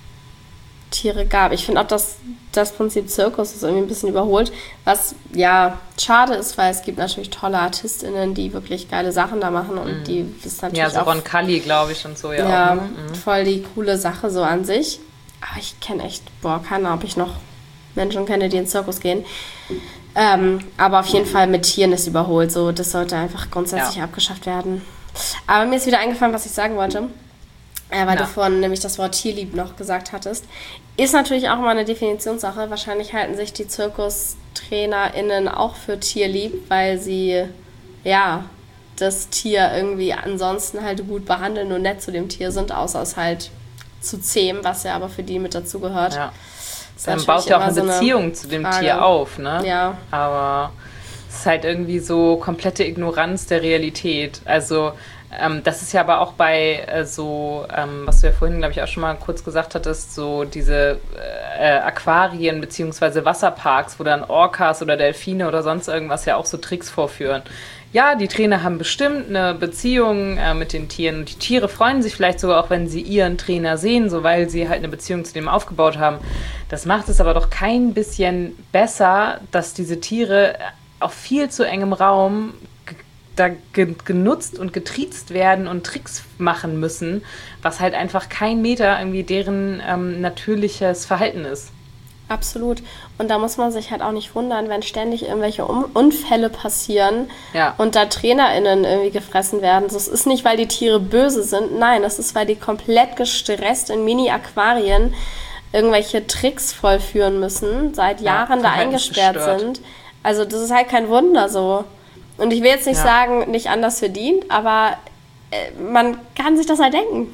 Tiere gab. Ich finde auch, dass das Prinzip Zirkus ist irgendwie ein bisschen überholt, was ja schade ist, weil es gibt natürlich tolle ArtistInnen, die wirklich geile Sachen da machen und mhm. die ist natürlich ja, so auch... Ron Kalli, glaube ich, und so, ja. Ja, auch, ne? mhm. voll die coole Sache so an sich. Aber ich kenne echt, boah, keine Ahnung, ob ich noch Menschen kenne, die in den Zirkus gehen. Ähm, aber auf jeden Fall mit Tieren ist überholt, so, das sollte einfach grundsätzlich ja. abgeschafft werden. Aber mir ist wieder eingefallen, was ich sagen wollte. Ja, weil ja. du vorhin nämlich das Wort tierlieb noch gesagt hattest. Ist natürlich auch mal eine Definitionssache. Wahrscheinlich halten sich die ZirkustrainerInnen auch für tierlieb, weil sie, ja, das Tier irgendwie ansonsten halt gut behandeln und nett zu dem Tier sind, außer es halt zu zähmen, was ja aber für die mit dazugehört. Ja. Dann baut ja auch eine so Beziehung eine zu dem Frage. Tier auf, ne? Ja. Aber es ist halt irgendwie so komplette Ignoranz der Realität. Also Ähm, das ist ja aber auch bei äh, so, ähm, was du ja vorhin, glaube ich, auch schon mal kurz gesagt hattest, so diese äh, Aquarien bzw. Wasserparks, wo dann Orcas oder Delfine oder sonst irgendwas ja auch so Tricks vorführen. Ja, die Trainer haben bestimmt eine Beziehung äh, mit den Tieren und die Tiere freuen sich vielleicht sogar auch, wenn sie ihren Trainer sehen, so weil sie halt eine Beziehung zu dem aufgebaut haben. Das macht es aber doch kein bisschen besser, dass diese Tiere auf viel zu engem Raum da ge- genutzt und getriezt werden und Tricks machen müssen, was halt einfach kein Meter irgendwie deren ähm, natürliches Verhalten ist. Absolut. Und da muss man sich halt auch nicht wundern, wenn ständig irgendwelche um- Unfälle passieren ja. und da TrainerInnen irgendwie gefressen werden. Das ist nicht, weil die Tiere böse sind, nein, das ist, weil die komplett gestresst in Mini-Aquarien irgendwelche Tricks vollführen müssen, seit Jahren ja, da eingesperrt sind. Also das ist halt kein Wunder so. Und ich will jetzt nicht ja. sagen, nicht anders verdient, aber äh, man kann sich das halt denken.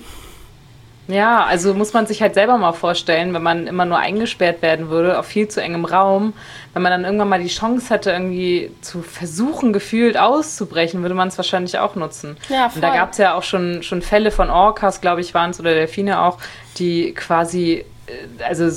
Ja, also muss man sich halt selber mal vorstellen, wenn man immer nur eingesperrt werden würde, auf viel zu engem Raum, wenn man dann irgendwann mal die Chance hätte, irgendwie zu versuchen, gefühlt auszubrechen, würde man es wahrscheinlich auch nutzen. Ja, voll. Und da gab es ja auch schon, schon Fälle von Orcas, glaube ich, waren es, oder Delfine auch, die quasi, also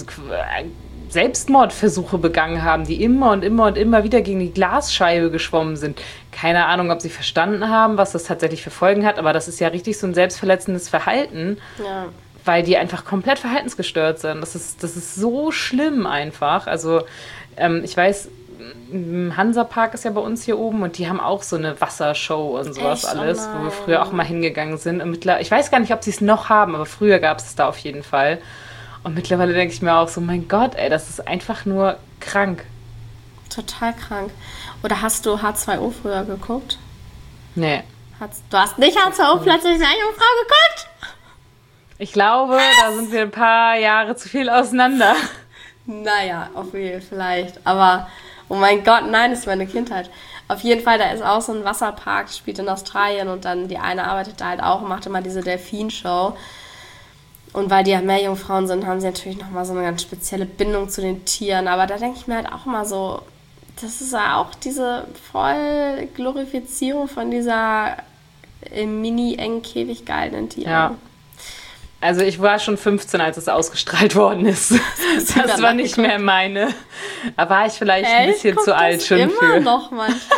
Selbstmordversuche begangen haben, die immer und immer und immer wieder gegen die Glasscheibe geschwommen sind. Keine Ahnung, ob sie verstanden haben, was das tatsächlich für Folgen hat, aber das ist ja richtig so ein selbstverletzendes Verhalten, ja. weil die einfach komplett verhaltensgestört sind. Das ist, das ist so schlimm einfach. Also ähm, ich weiß, im Hansapark ist ja bei uns hier oben und die haben auch so eine Wassershow und sowas Echt? alles, Oh wo wir früher auch mal hingegangen sind. Und mittler- ich weiß gar nicht, ob sie es noch haben, aber früher gab es es da auf jeden Fall. Und mittlerweile denke ich mir auch so, mein Gott, ey, das ist einfach nur krank. Total krank. Oder hast du H zwei O früher geguckt? Nee. Hast, du hast nicht H zwei O plötzlich eine Jungfrau geguckt? Ich glaube, da sind wir ein paar Jahre zu viel auseinander. Naja, auf jeden Fall vielleicht. Aber, oh mein Gott, nein, das ist meine Kindheit. Auf jeden Fall, da ist auch so ein Wasserpark, spielt in Australien und dann die eine arbeitet da halt auch und macht immer diese Delfinshow. Und weil die ja Meerjungfrauen sind, haben sie natürlich nochmal so eine ganz spezielle Bindung zu den Tieren. Aber da denke ich mir halt auch mal so, das ist ja auch diese voll Glorifizierung von dieser im mini engen Käfig gehaltenen Tieren. Ja. Also ich war schon fünfzehn, als es ausgestrahlt worden ist. Das, das war nicht mehr meine. Da war ich vielleicht Echt? ein bisschen Guck zu alt das schon immer für. noch manchmal.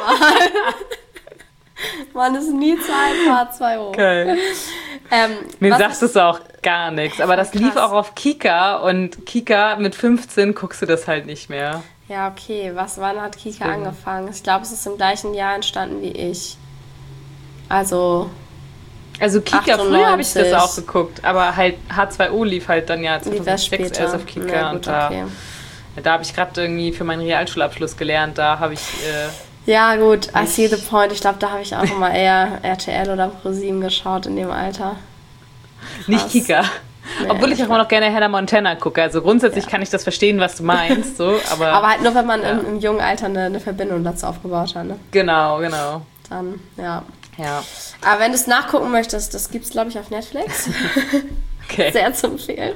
Man ist nie zu alt für H zwei O. Okay. Ähm, Mir was sagt ich- es auch gar nichts. Aber das Krass. lief auch auf Kika und Kika mit fünfzehn guckst du das halt nicht mehr. Ja, okay. Was, wann hat Kika Deswegen. angefangen? Ich glaube, es ist im gleichen Jahr entstanden wie ich. Also, Also Kika, früher habe ich das achtundneunzig. auch geguckt, aber halt H zwei O lief halt dann ja lief erst zweitausendsechs später. erst auf Kika. Na und gut, da, okay. da habe ich gerade irgendwie für meinen Realschulabschluss gelernt. Da habe ich... Äh, Ja, gut, I see the point. Ich glaube, da habe ich auch immer eher R T L oder ProSieben geschaut in dem Alter. Nicht Kika. Nee, Obwohl ich nicht auch immer noch gerne Hannah Montana gucke. Also grundsätzlich kann ich das verstehen, was du meinst. So, aber, Aber halt nur, wenn man Ja. im, im jungen Alter eine, eine Verbindung dazu aufgebaut hat. Ne? genau, genau. Dann, ja. Ja, Aber wenn du es nachgucken möchtest, das gibt es, glaube ich, auf Netflix. okay. Sehr zu empfehlen.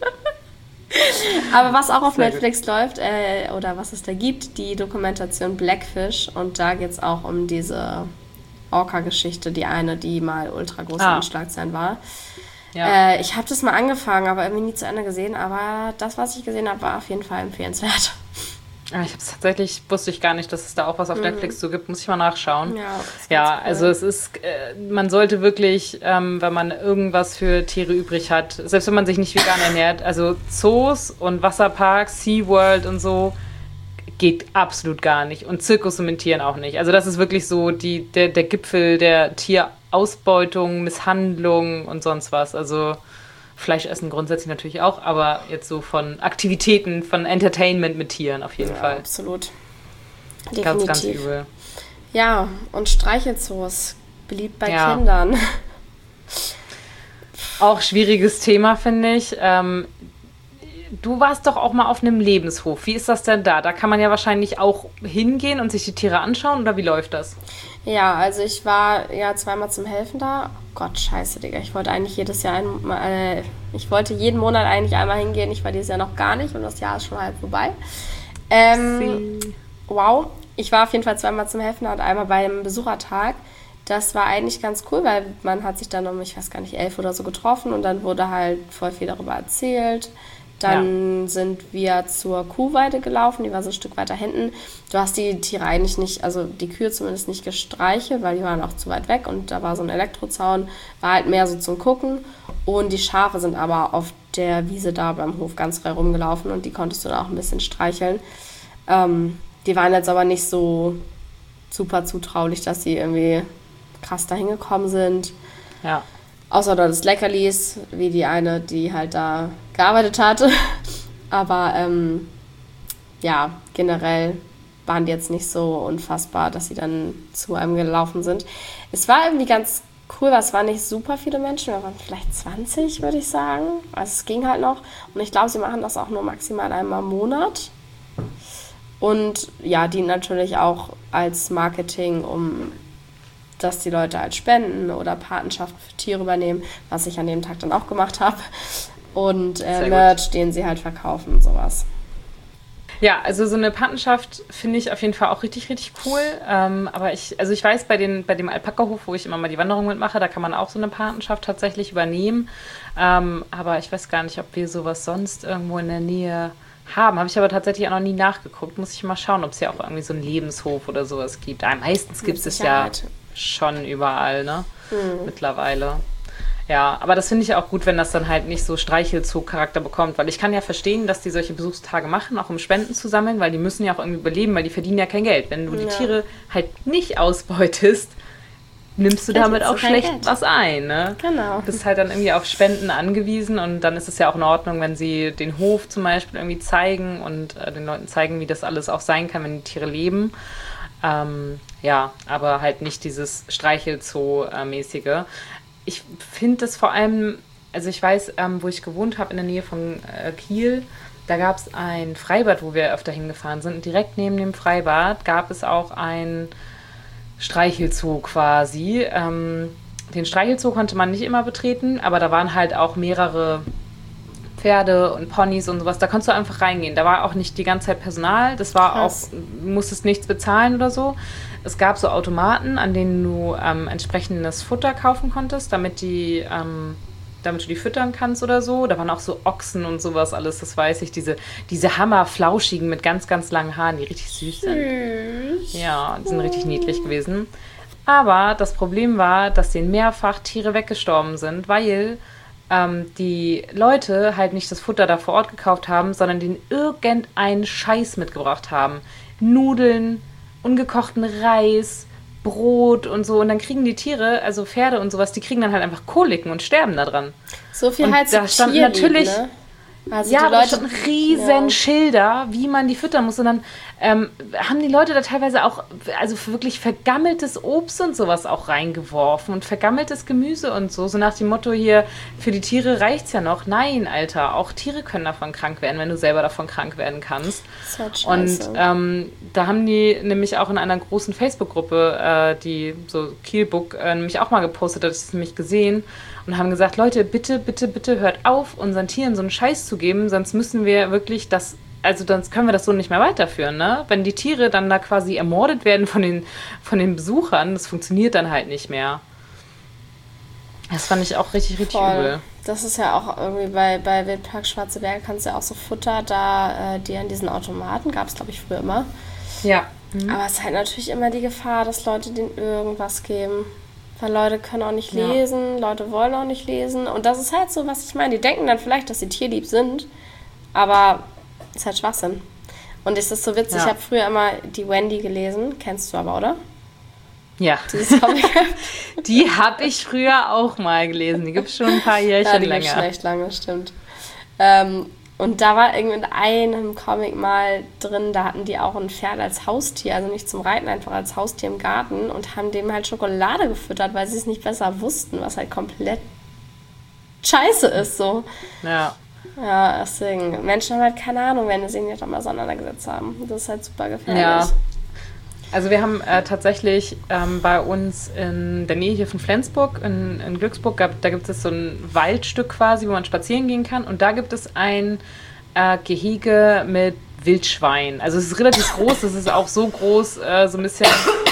Aber was auch auf Sehr Netflix läuft, äh, oder was es da gibt, die Dokumentation Blackfish. Und da geht es auch um diese Orca-Geschichte, die eine, die mal ultra groß Ah. in den Schlagzeilen war. Ja. Äh, ich habe das mal angefangen, aber irgendwie nie zu Ende gesehen. Aber das, was ich gesehen habe, war auf jeden Fall empfehlenswert. Ah, Ich habe es tatsächlich, wusste ich gar nicht, dass es da auch was auf Netflix so gibt. Muss ich mal nachschauen. Ja, das ist Ja, ganz cool. also es ist, äh, man sollte wirklich, ähm, wenn man irgendwas für Tiere übrig hat, selbst wenn man sich nicht vegan ernährt, also Zoos und Wasserparks, SeaWorld und so, geht absolut gar nicht. Und Zirkus und mit Tieren auch nicht. Also das ist wirklich so die, der, der Gipfel der Tierausbeutung, Misshandlung und sonst was. Also Fleisch essen grundsätzlich natürlich auch, aber jetzt so von Aktivitäten, von Entertainment mit Tieren auf jeden ja, Fall. absolut. Ganz, ganz Definitiv. übel. Ja, und Streichelzoos, beliebt bei Ja. Kindern. Auch schwieriges Thema, finde ich. Ähm, du warst doch auch mal auf einem Lebenshof. Wie ist das denn da? Da kann man ja wahrscheinlich auch hingehen und sich die Tiere anschauen, oder wie läuft das? Ja, also ich war ja zweimal zum Helfen da. Oh Gott, scheiße, Digga. Ich wollte eigentlich jedes Jahr, ein, äh, ich wollte jeden Monat eigentlich einmal hingehen. Ich war dieses Jahr noch gar nicht und das Jahr ist schon halb vorbei. Ähm, wow. Ich war auf jeden Fall zweimal zum Helfen da und einmal beim Besuchertag. Das war eigentlich ganz cool, weil man hat sich dann um, ich weiß gar nicht, elf oder so getroffen und dann wurde halt voll viel darüber erzählt. Dann ja. sind wir zur Kuhweide gelaufen, die war so ein Stück weiter hinten. Du hast die Tiere eigentlich nicht, also die Kühe zumindest nicht gestreichelt, weil die waren auch zu weit weg und da war so ein Elektrozaun, war halt mehr so zum Gucken. Und die Schafe sind aber auf der Wiese da beim Hof ganz frei rumgelaufen und die konntest du da auch ein bisschen streicheln. Ähm, die waren jetzt aber nicht so super zutraulich, dass sie irgendwie krass dahin gekommen sind. Ja. Außer dort ist Leckerlis, wie die eine, die halt da gearbeitet hatte. Aber ähm, ja, generell waren die jetzt nicht so unfassbar, dass sie dann zu einem gelaufen sind. Es war irgendwie ganz cool, weil es waren nicht super viele Menschen, wir waren vielleicht zwanzig, würde ich sagen. Also es ging halt noch. Und ich glaube, sie machen das auch nur maximal einmal im Monat. Und ja, dient natürlich auch als Marketing, um dass die Leute halt spenden oder Patenschaften für Tiere übernehmen, was ich an dem Tag dann auch gemacht habe. Und äh, Merch, den sie halt verkaufen und sowas. Ja, also so eine Patenschaft finde ich auf jeden Fall auch richtig, richtig cool. Ähm, aber ich, also ich weiß, bei, den, bei dem Alpaka-Hof, wo ich immer mal die Wanderung mitmache, da kann man auch so eine Patenschaft tatsächlich übernehmen. Ähm, aber ich weiß gar nicht, ob wir sowas sonst irgendwo in der Nähe haben. Habe ich aber tatsächlich auch noch nie nachgeguckt. Muss ich mal schauen, ob es ja auch irgendwie so einen Lebenshof oder sowas gibt. Ah, meistens gibt es ja schon überall, ne? Mhm. Mittlerweile. Ja, aber das finde ich auch gut, wenn das dann halt nicht so Streichelzoo-Charakter bekommt, weil ich kann ja verstehen, dass die solche Besuchstage machen, auch um Spenden zu sammeln, weil die müssen ja auch irgendwie überleben, weil die verdienen ja kein Geld. Wenn du ja. die Tiere halt nicht ausbeutest, nimmst du Vielleicht damit auch schlecht Geld. was ein, ne? Genau. Du bist halt dann irgendwie auf Spenden angewiesen und dann ist es ja auch in Ordnung, wenn sie den Hof zum Beispiel irgendwie zeigen und äh, den Leuten zeigen, wie das alles auch sein kann, wenn die Tiere leben. Ähm, ja, aber halt nicht dieses Streichelzoo-mäßige. Ich finde das vor allem, also ich weiß, ähm, wo ich gewohnt habe, in der Nähe von äh, Kiel, da gab es ein Freibad, wo wir öfter hingefahren sind. Und direkt neben dem Freibad gab es auch ein Streichelzoo quasi. Ähm, den Streichelzoo konnte man nicht immer betreten, aber da waren halt auch mehrere Pferde und Ponys und sowas. Da konntest du einfach reingehen. Da war auch nicht die ganze Zeit Personal. Das war Krass. auch, du musstest nichts bezahlen oder so. Es gab so Automaten, an denen du ähm, entsprechendes Futter kaufen konntest, damit die, ähm, damit du die füttern kannst oder so. Da waren auch so Ochsen und sowas alles, das weiß ich. Diese, diese hammerflauschigen mit ganz, ganz langen Haaren, die richtig süß sind. Süß. Ja, die sind richtig niedlich gewesen. Aber das Problem war, dass denen mehrfach Tiere weggestorben sind, weil ähm, die Leute halt nicht das Futter da vor Ort gekauft haben, sondern denen irgendeinen Scheiß mitgebracht haben. Nudeln, ungekochten Reis, Brot und so. Und dann kriegen die Tiere, also Pferde und sowas, die kriegen dann halt einfach Koliken und sterben da dran. So viel und halt da standen natürlich, ne? Also ja, die aber Leute, da standen riesen ja. Schilder, wie man die füttern muss. Und dann ähm, haben die Leute da teilweise auch, also wirklich vergammeltes Obst und sowas auch reingeworfen und vergammeltes Gemüse und so. So nach dem Motto hier, für die Tiere reicht's ja noch. Nein, Alter, auch Tiere können davon krank werden, wenn du selber davon krank werden kannst. Das ist halt scheiße. Und ähm, da haben die nämlich auch in einer großen Facebook-Gruppe, äh, die so Kielbook, äh, nämlich auch mal gepostet, das ist nämlich gesehen, und haben gesagt, Leute, bitte, bitte, bitte hört auf, unseren Tieren so einen Scheiß zu geben, sonst müssen wir wirklich das, also sonst können wir das so nicht mehr weiterführen, ne? Wenn die Tiere dann da quasi ermordet werden von den, von den Besuchern, das funktioniert dann halt nicht mehr. Das fand ich auch richtig, richtig Voll. übel. Das ist ja auch irgendwie bei, bei Wildpark Schwarze Berge, kannst du ja auch so Futter da, äh, die an diesen Automaten, gab es glaube ich früher immer. Ja. Mhm. Aber es ist halt natürlich immer die Gefahr, dass Leute denen irgendwas geben. Weil Leute können auch nicht lesen, ja. Leute wollen auch nicht lesen. Und das ist halt so, was ich meine. Die denken dann vielleicht, dass sie tierlieb sind, aber ist halt Schwachsinn. Und es ist so witzig, ja. ich habe früher immer die Wendy gelesen. Kennst du aber, oder? Ja. Die habe ich früher auch mal gelesen. Die gibt es schon ein paar Jährchen ja, die länger. Die gibt es echt lange, stimmt. Ähm, und da war irgendwie in einem Comic mal drin, da hatten die auch ein Pferd als Haustier, also nicht zum Reiten, einfach als Haustier im Garten und haben dem halt Schokolade gefüttert, weil sie es nicht besser wussten, was halt komplett scheiße ist, so. Ja. Ja, deswegen, Menschen haben halt keine Ahnung, wenn sie sich nicht einmal auseinandergesetzt haben. Das ist halt super gefährlich. Ja. Also wir haben äh, tatsächlich ähm, bei uns in der Nähe hier von Flensburg, in, in Glücksburg, gab, da gibt es so ein Waldstück quasi, wo man spazieren gehen kann. Und da gibt es ein äh, Gehege mit Wildschwein. Also es ist relativ groß, es ist auch so groß, äh, so ein bisschen...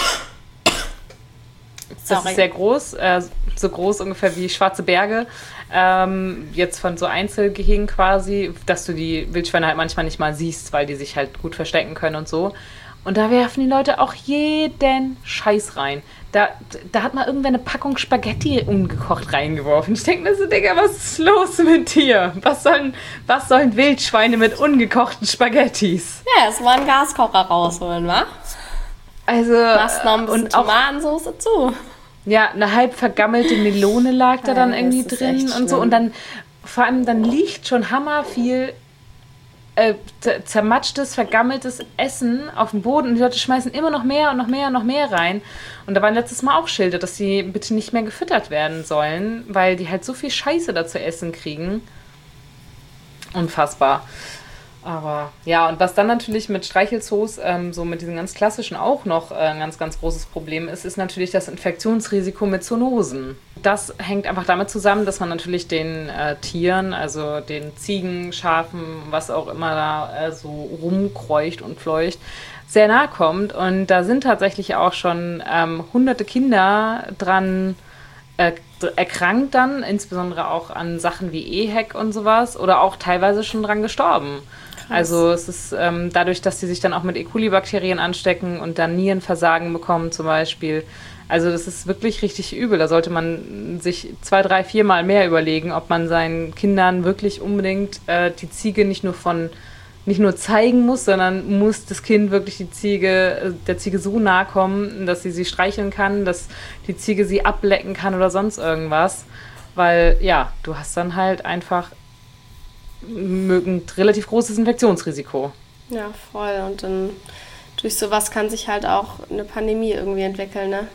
Das ist sehr groß, äh, so groß ungefähr wie Schwarze Berge. Ähm, jetzt von so Einzelgehegen quasi, dass du die Wildschweine halt manchmal nicht mal siehst, weil die sich halt gut verstecken können und so. Und da werfen die Leute auch jeden Scheiß rein. Da, da hat mal irgendwer eine Packung Spaghetti ungekocht reingeworfen. Ich denke mir so, Digga, was ist los mit dir? Was sollen, was sollen Wildschweine mit ungekochten Spaghettis? Ja, erst mal einen Gaskocher rausholen, wa? Also, machst noch ein bisschen Tomatensauce dazu. Ja, eine halb vergammelte Melone lag da dann irgendwie drin und so. Und dann, vor allem, dann liegt schon hammer viel Äh, zermatschtes, vergammeltes Essen auf dem Boden und die Leute schmeißen immer noch mehr und noch mehr und noch mehr rein. Und da waren letztes Mal auch Schilder, dass sie bitte nicht mehr gefüttert werden sollen, weil die halt so viel Scheiße da zu essen kriegen. Unfassbar. Aber ja, und was dann natürlich mit Streichelzoos, ähm, so mit diesen ganz klassischen auch noch äh, ein ganz, ganz großes Problem ist, ist natürlich das Infektionsrisiko mit Zoonosen. Das hängt einfach damit zusammen, dass man natürlich den äh, Tieren, also den Ziegen, Schafen, was auch immer da äh, so rumkreucht und fleucht, sehr nahe kommt. Und da sind tatsächlich auch schon ähm, hunderte Kinder dran äh, erkrankt dann, insbesondere auch an Sachen wie E H E C und sowas, oder auch teilweise schon dran gestorben. Krass. Also es ist ähm, dadurch, dass sie sich dann auch mit E. coli-Bakterien anstecken und dann Nierenversagen bekommen zum Beispiel. Also das ist wirklich richtig übel. Da sollte man sich zwei, drei, viermal mehr überlegen, ob man seinen Kindern wirklich unbedingt äh, die Ziege nicht nur von nicht nur zeigen muss, sondern muss das Kind wirklich die Ziege, der Ziege so nahe kommen, dass sie sie streicheln kann, dass die Ziege sie ablecken kann oder sonst irgendwas. Weil, ja, du hast dann halt einfach ein relativ großes Infektionsrisiko. Ja, voll. Und dann durch sowas kann sich halt auch eine Pandemie irgendwie entwickeln, ne?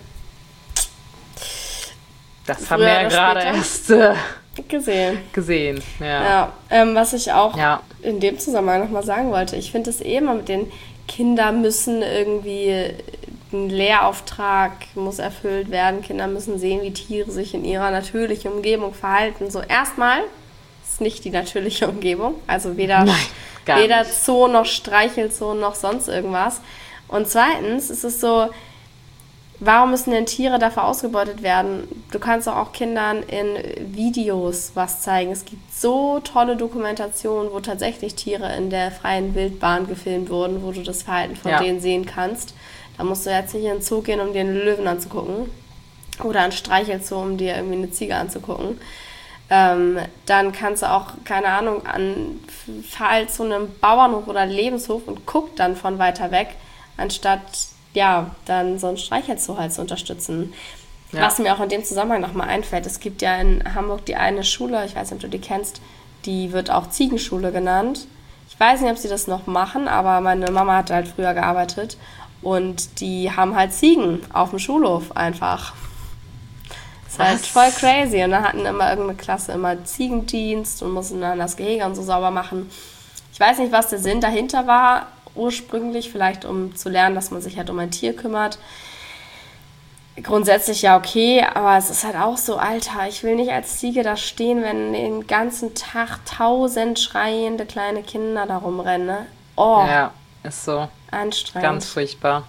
Das Früher haben wir ja gerade erst äh, gesehen. gesehen. Ja. Ja, ähm, was ich auch ja. in dem Zusammenhang nochmal sagen wollte, ich finde es eh immer mit den Kindern müssen irgendwie, ein Lehrauftrag muss erfüllt werden, Kinder müssen sehen, wie Tiere sich in ihrer natürlichen Umgebung verhalten. So, erstmal ist nicht die natürliche Umgebung, also weder, Nein, gar weder nicht. Zoo noch Streichelzoo noch sonst irgendwas. Und zweitens ist es so, warum müssen denn Tiere dafür ausgebeutet werden? Du kannst doch auch Kindern in Videos was zeigen. Es gibt so tolle Dokumentationen, wo tatsächlich Tiere in der freien Wildbahn gefilmt wurden, wo du das Verhalten von ja. denen sehen kannst. Da musst du jetzt nicht in den Zoo gehen, um dir einen Löwen anzugucken. Oder ein Streichelzoo, um dir irgendwie eine Ziege anzugucken. Ähm, dann kannst du auch, keine Ahnung, an fahr zu einem Bauernhof oder Lebenshof und guck dann von weiter weg, anstatt ja, dann so ein Streichelzoo halt zu unterstützen. Ja. Was mir auch in dem Zusammenhang nochmal einfällt, es gibt ja in Hamburg die eine Schule, ich weiß nicht, ob du die kennst, die wird auch Ziegenschule genannt. Ich weiß nicht, ob sie das noch machen, aber meine Mama hat halt früher gearbeitet und die haben halt Ziegen auf dem Schulhof einfach. Das ist halt voll crazy. Und dann hatten immer irgendeine Klasse immer Ziegendienst und mussten dann das Gehege und so sauber machen. Ich weiß nicht, was der Sinn dahinter war, ursprünglich, vielleicht um zu lernen, dass man sich halt um ein Tier kümmert. Grundsätzlich ja okay, aber es ist halt auch so, Alter, ich will nicht als Ziege da stehen, wenn den ganzen Tag tausend schreiende kleine Kinder da rumrennen. Ne? Oh, ja, ist so. Anstrengend. Ganz furchtbar.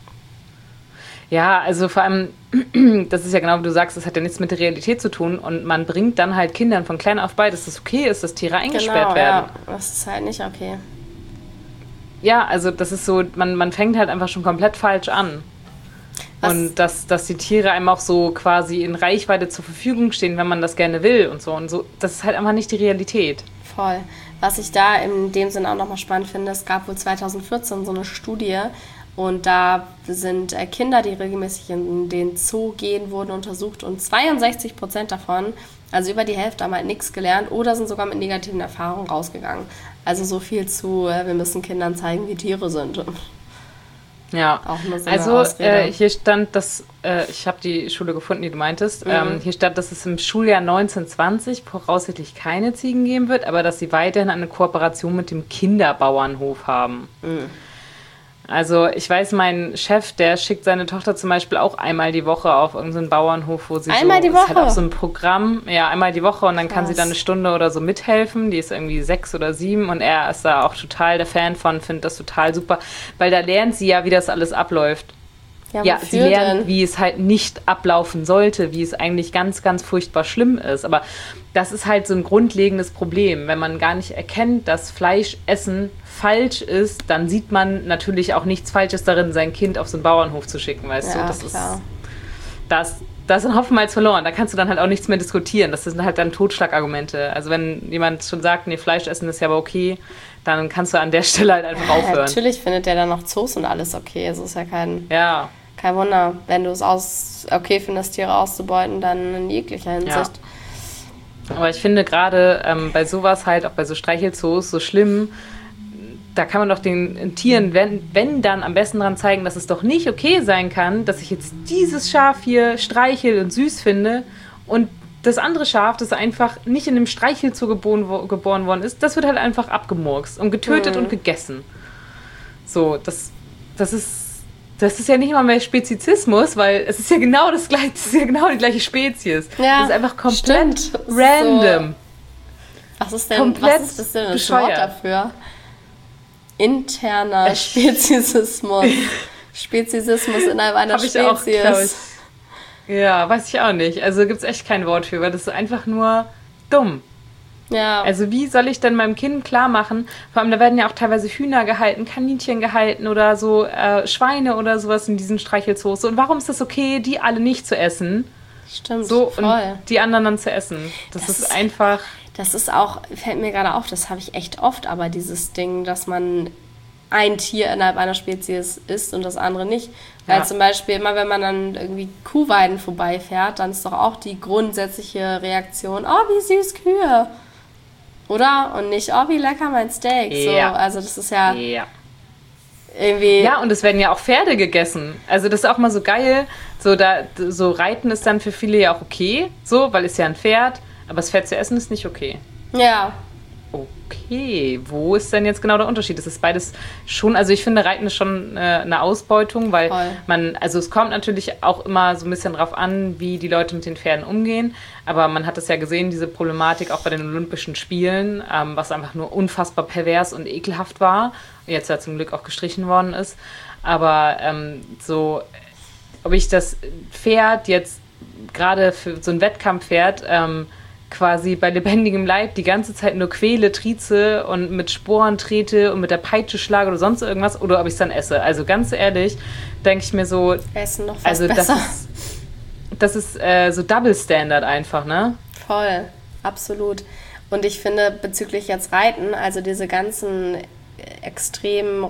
Ja, also vor allem, das ist ja genau wie du sagst, das hat ja nichts mit der Realität zu tun und man bringt dann halt Kindern von klein auf bei, dass es okay ist, dass Tiere eingesperrt genau, werden. Ja, das ist halt nicht okay. Ja, also das ist so, man, man fängt halt einfach schon komplett falsch an. Was? Und dass, dass die Tiere einem auch so quasi in Reichweite zur Verfügung stehen, wenn man das gerne will und so. Und so, das ist halt einfach nicht die Realität. Voll. Was ich da in dem Sinn auch nochmal spannend finde, es gab wohl zwanzig vierzehn so eine Studie und da sind Kinder, die regelmäßig in den Zoo gehen, wurden untersucht und zweiundsechzig Prozent davon, also über die Hälfte, haben halt nichts gelernt oder sind sogar mit negativen Erfahrungen rausgegangen. Also so viel zu, wir müssen Kindern zeigen, wie Tiere sind. Ja, auch nur so also äh, hier stand, dass, äh, ich habe die Schule gefunden, die du meintest, mhm. ähm, hier stand, dass es im Schuljahr neunzehn zwanzig voraussichtlich keine Ziegen geben wird, aber dass sie weiterhin eine Kooperation mit dem Kinderbauernhof haben. Mhm. Also ich weiß, mein Chef, der schickt seine Tochter zum Beispiel auch einmal die Woche auf irgendeinen Bauernhof, wo sie einmal so, die Woche? ist halt auch so ein Programm, ja, einmal die Woche und dann Krass. kann sie dann eine Stunde oder so mithelfen, die ist irgendwie sechs oder sieben und er ist da auch total der Fan von, findet das total super, weil da lernt sie ja, wie das alles abläuft. Ja, ja sie lernt, denn? wie es halt nicht ablaufen sollte, wie es eigentlich ganz, ganz furchtbar schlimm ist, aber das ist halt so ein grundlegendes Problem, wenn man gar nicht erkennt, dass Fleischessen falsch ist, dann sieht man natürlich auch nichts Falsches darin, sein Kind auf so einen Bauernhof zu schicken, weißt ja, du, das klar. ist das, das ist ein Hopfen als verloren, da kannst du dann halt auch nichts mehr diskutieren, das sind halt dann Totschlagargumente, also wenn jemand schon sagt, nee, Fleisch essen ist ja aber okay, dann kannst du an der Stelle halt einfach ja, aufhören. Natürlich findet der dann noch Zoos und alles okay, es ist ja kein, ja. kein Wunder, wenn du es aus, okay findest, Tiere auszubeuten, dann in jeglicher Hinsicht. Ja. Aber ich finde gerade ähm, bei sowas halt, auch bei so Streichelzoos, so schlimm, da kann man doch den Tieren, wenn, wenn dann am besten dran zeigen, dass es doch nicht okay sein kann, dass ich jetzt dieses Schaf hier streichel und süß finde und das andere Schaf, das einfach nicht in einem Streichelzoo geboren, wo, geboren worden ist, das wird halt einfach abgemurkst und getötet mhm. und gegessen. So, das, das ist das ist ja nicht mal mehr Spezizismus, weil es ist ja genau das gleiche, es ist ja genau die gleiche Spezies. Ja, das ist einfach komplett stimmt. random. So, was ist denn, komplett was ist das denn ein bescheuert. Wort dafür? Interner Speziesismus. Speziesismus innerhalb einer Hab ich Spezies. Auch, Ja, weiß ich auch nicht. Also gibt es echt kein Wort für, weil das ist einfach nur dumm. Ja. Also wie soll ich denn meinem Kind klar machen, vor allem da werden ja auch teilweise Hühner gehalten, Kaninchen gehalten oder so äh, Schweine oder sowas in diesen Streichelzoos. Und warum ist das okay, die alle nicht zu essen? Stimmt, so, voll. Und die anderen dann zu essen. Das, das ist, ist einfach... Das ist auch, fällt mir gerade auf, das habe ich echt oft, aber dieses Ding, dass man ein Tier innerhalb einer Spezies isst und das andere nicht. Weil Ja. zum Beispiel immer, wenn man dann irgendwie Kuhweiden vorbeifährt, dann ist doch auch die grundsätzliche Reaktion, oh, wie süß Kühe. Oder? Und nicht, oh, wie lecker mein Steak. So, Ja. also das ist ja Ja. irgendwie... Ja, und es werden ja auch Pferde gegessen. Also das ist auch mal so geil. So, da, so Reiten ist dann für viele ja auch okay, so, weil es ja ein Pferd, aber das Pferd zu essen ist nicht okay. Ja. Okay, wo ist denn jetzt genau der Unterschied? Das ist beides schon, also ich finde, Reiten ist schon äh, eine Ausbeutung, weil Voll. man, also es kommt natürlich auch immer so ein bisschen drauf an, wie die Leute mit den Pferden umgehen, aber man hat es ja gesehen, diese Problematik auch bei den Olympischen Spielen, ähm, was einfach nur unfassbar pervers und ekelhaft war, jetzt ja zum Glück auch gestrichen worden ist, aber ähm, so, ob ich das Pferd jetzt gerade für so ein Wettkampfpferd ähm, quasi bei lebendigem Leib die ganze Zeit nur quäle, trieze und mit Sporen trete und mit der Peitsche schlage oder sonst irgendwas, oder ob ich es dann esse. Also ganz ehrlich, denke ich mir so, Essen noch was also das besser. ist, das ist äh, so Double Standard einfach, ne? Voll, absolut. Und ich finde bezüglich jetzt Reiten, also diese ganzen extremen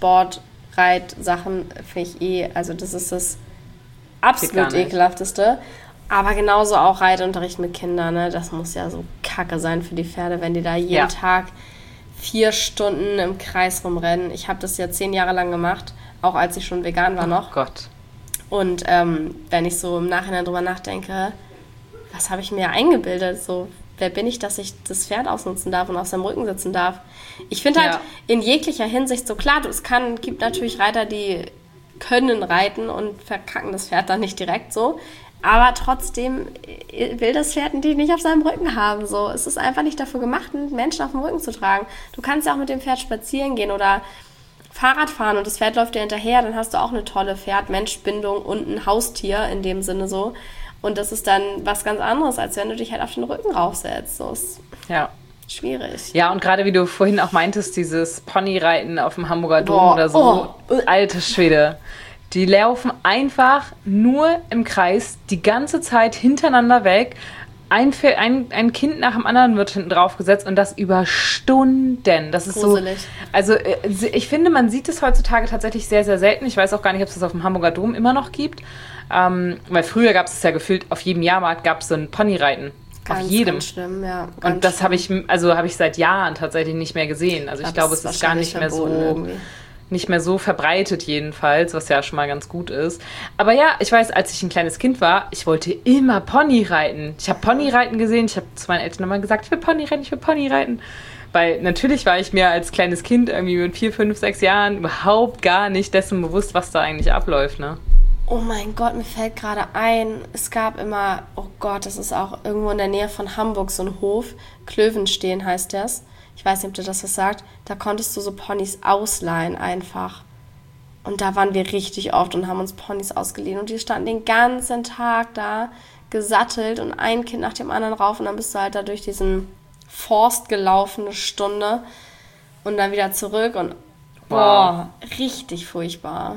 Sportreit-Sachen finde ich eh, also das ist das gar absolut nicht. ekelhafteste. Aber genauso auch Reitunterricht mit Kindern, ne? Das muss ja so kacke sein für die Pferde, wenn die da jeden Ja. Tag vier Stunden im Kreis rumrennen. Ich habe das ja zehn Jahre lang gemacht, auch als ich schon vegan war noch. Oh Gott. Und ähm, wenn ich so im Nachhinein drüber nachdenke, was habe ich mir eingebildet? So, wer bin ich, dass ich das Pferd ausnutzen darf und auf seinem Rücken sitzen darf? Ich finde halt Ja. in jeglicher Hinsicht so klar, du, es kann, gibt natürlich Reiter, die können reiten und verkacken das Pferd dann nicht direkt so. Aber trotzdem will das Pferd die nicht auf seinem Rücken haben. So. Es ist einfach nicht dafür gemacht, einen Menschen auf dem Rücken zu tragen. Du kannst ja auch mit dem Pferd spazieren gehen oder Fahrrad fahren und das Pferd läuft dir hinterher, dann hast du auch eine tolle Pferd-Mensch-Bindung und ein Haustier in dem Sinne so. Und das ist dann was ganz anderes, als wenn du dich halt auf den Rücken raufsetzt. So ist Ja. schwierig. Ja, und gerade wie du vorhin auch meintest, dieses Ponyreiten auf dem Hamburger Dom Boah, oder so, oh. alte Schwede. Die laufen einfach nur im Kreis die ganze Zeit hintereinander weg. Ein, Pferd- ein, ein Kind nach dem anderen wird hinten drauf gesetzt und das über Stunden. Das ist Gruselig. so. Also äh, ich finde, man sieht es heutzutage tatsächlich sehr, sehr selten. Ich weiß auch gar nicht, ob es das auf dem Hamburger Dom immer noch gibt. Ähm, weil früher gab es es ja gefühlt, auf jedem Jahrmarkt gab es so ein Ponyreiten. Ganz, auf jedem. Ganz schlimm, ja. Ganz Und das habe ich, also habe ich seit Jahren tatsächlich nicht mehr gesehen. Also ich, Ich glaube, glaub, es das ist gar wahrscheinlich nicht mehr so, verboten irgendwie. nicht mehr so verbreitet jedenfalls, was ja schon mal ganz gut ist. Aber ja, ich weiß, als ich ein kleines Kind war, ich wollte immer Pony reiten. Ich habe Ponyreiten gesehen. Ich habe zu meinen Eltern immer gesagt, ich will Pony reiten, ich will Pony reiten. Weil natürlich war ich mir als kleines Kind irgendwie mit vier, fünf, sechs Jahren überhaupt gar nicht dessen bewusst, was da eigentlich abläuft, ne? Oh mein Gott, mir fällt gerade ein, es gab immer, oh Gott, das ist auch irgendwo in der Nähe von Hamburg so ein Hof, Klövenstehen heißt das. Ich weiß nicht, ob dir das was sagt. Da konntest du so Ponys ausleihen einfach. Und da waren wir richtig oft und haben uns Ponys ausgeliehen. Und die standen den ganzen Tag da, gesattelt und ein Kind nach dem anderen rauf. Und dann bist du halt da durch diesen Forst gelaufen, eine Stunde. Und dann wieder zurück. Und boah, richtig furchtbar.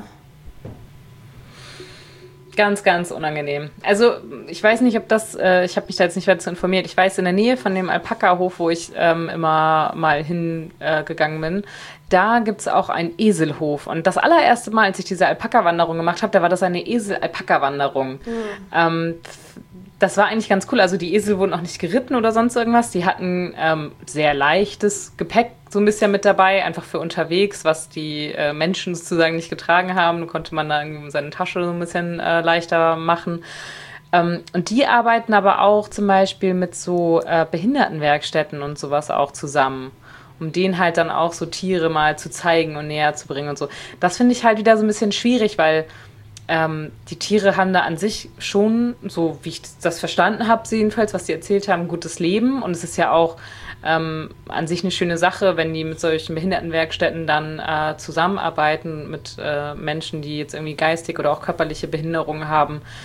Ganz, ganz unangenehm. Also ich weiß nicht, ob das, äh, ich habe mich da jetzt nicht weiter zu informiert. Ich weiß, in der Nähe von dem Alpaka-Hof, wo ich ähm, immer mal hingegangen äh, bin, da gibt es auch einen Eselhof. Und das allererste Mal, als ich diese Alpaka-Wanderung gemacht habe, da war das eine Esel-Alpaka-Wanderung. Mhm. Ähm, das war eigentlich ganz cool. Also die Esel wurden auch nicht geritten oder sonst irgendwas. Die hatten ähm, sehr leichtes Gepäck so ein bisschen mit dabei, einfach für unterwegs, was die äh, Menschen sozusagen nicht getragen haben. Da konnte man da irgendwie seine Tasche so ein bisschen äh, leichter machen. Ähm, und die arbeiten aber auch zum Beispiel mit so äh, Behindertenwerkstätten und sowas auch zusammen, um denen halt dann auch so Tiere mal zu zeigen und näher zu bringen und so. Das finde ich halt wieder so ein bisschen schwierig, weil ähm, die Tiere haben da an sich schon, so wie ich das verstanden habe, jedenfalls, was die erzählt haben, ein gutes Leben. Und es ist ja auch ähm, an sich eine schöne Sache, wenn die mit solchen Behindertenwerkstätten dann äh, zusammenarbeiten mit äh, Menschen, die jetzt irgendwie geistig oder auch körperliche Behinderungen haben.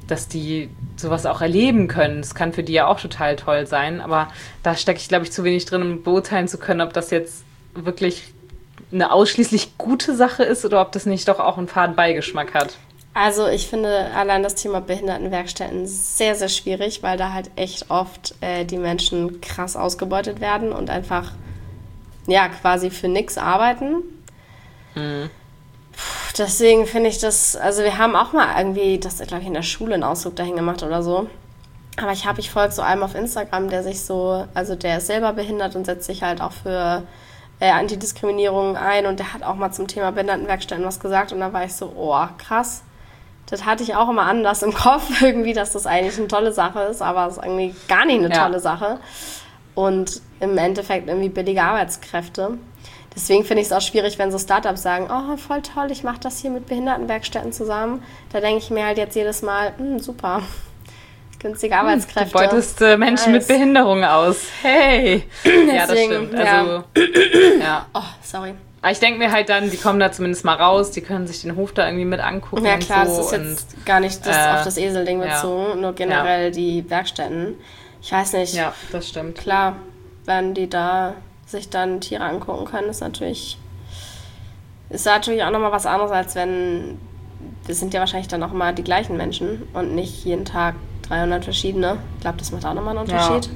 dass die sowas auch erleben können. Das kann für die ja auch total toll sein, aber da stecke ich, glaube ich, zu wenig drin, um beurteilen zu können, ob das jetzt wirklich eine ausschließlich gute Sache ist oder ob das nicht doch auch einen faden Beigeschmack hat. Also ich finde allein das Thema Behindertenwerkstätten sehr, sehr schwierig, weil da halt echt oft äh, die Menschen krass ausgebeutet werden und einfach ja quasi für nichts arbeiten. Mhm. Puh, deswegen finde ich das, also wir haben auch mal irgendwie, das glaube ich in der Schule einen Ausflug dahin gemacht oder so. Aber ich habe, ich folge so einem auf Instagram, der sich so, also der ist selber behindert und setzt sich halt auch für äh, Antidiskriminierung ein und der hat auch mal zum Thema Behindertenwerkstätten was gesagt und da war ich so, oh krass. Das hatte ich auch immer anders im Kopf irgendwie, dass das eigentlich eine tolle Sache ist, aber es ist irgendwie gar nicht eine ja. tolle Sache. Und im Endeffekt irgendwie billige Arbeitskräfte. Deswegen finde ich es auch schwierig, wenn so Startups sagen, oh, voll toll, ich mache das hier mit Behindertenwerkstätten zusammen. Da denke ich mir halt jetzt jedes Mal, super, günstige Arbeitskräfte. Du beutest äh, Menschen nice. Mit Behinderung aus. Hey! Ja, das stimmt. Also, ja. ja. Oh, sorry. Aber ich denke mir halt dann, die kommen da zumindest mal raus, die können sich den Hof da irgendwie mit angucken. Ja klar, und so das ist jetzt und, gar nicht das, äh, auf das Eselding bezogen, ja. nur generell ja. die Werkstätten. Ich weiß nicht. Ja, das stimmt. Klar, wenn die da sich dann Tiere angucken können, ist natürlich, ist natürlich auch nochmal was anderes, als wenn, das sind ja wahrscheinlich dann auch mal die gleichen Menschen und nicht jeden Tag dreihundert verschiedene. Ich glaube, das macht auch nochmal einen Unterschied.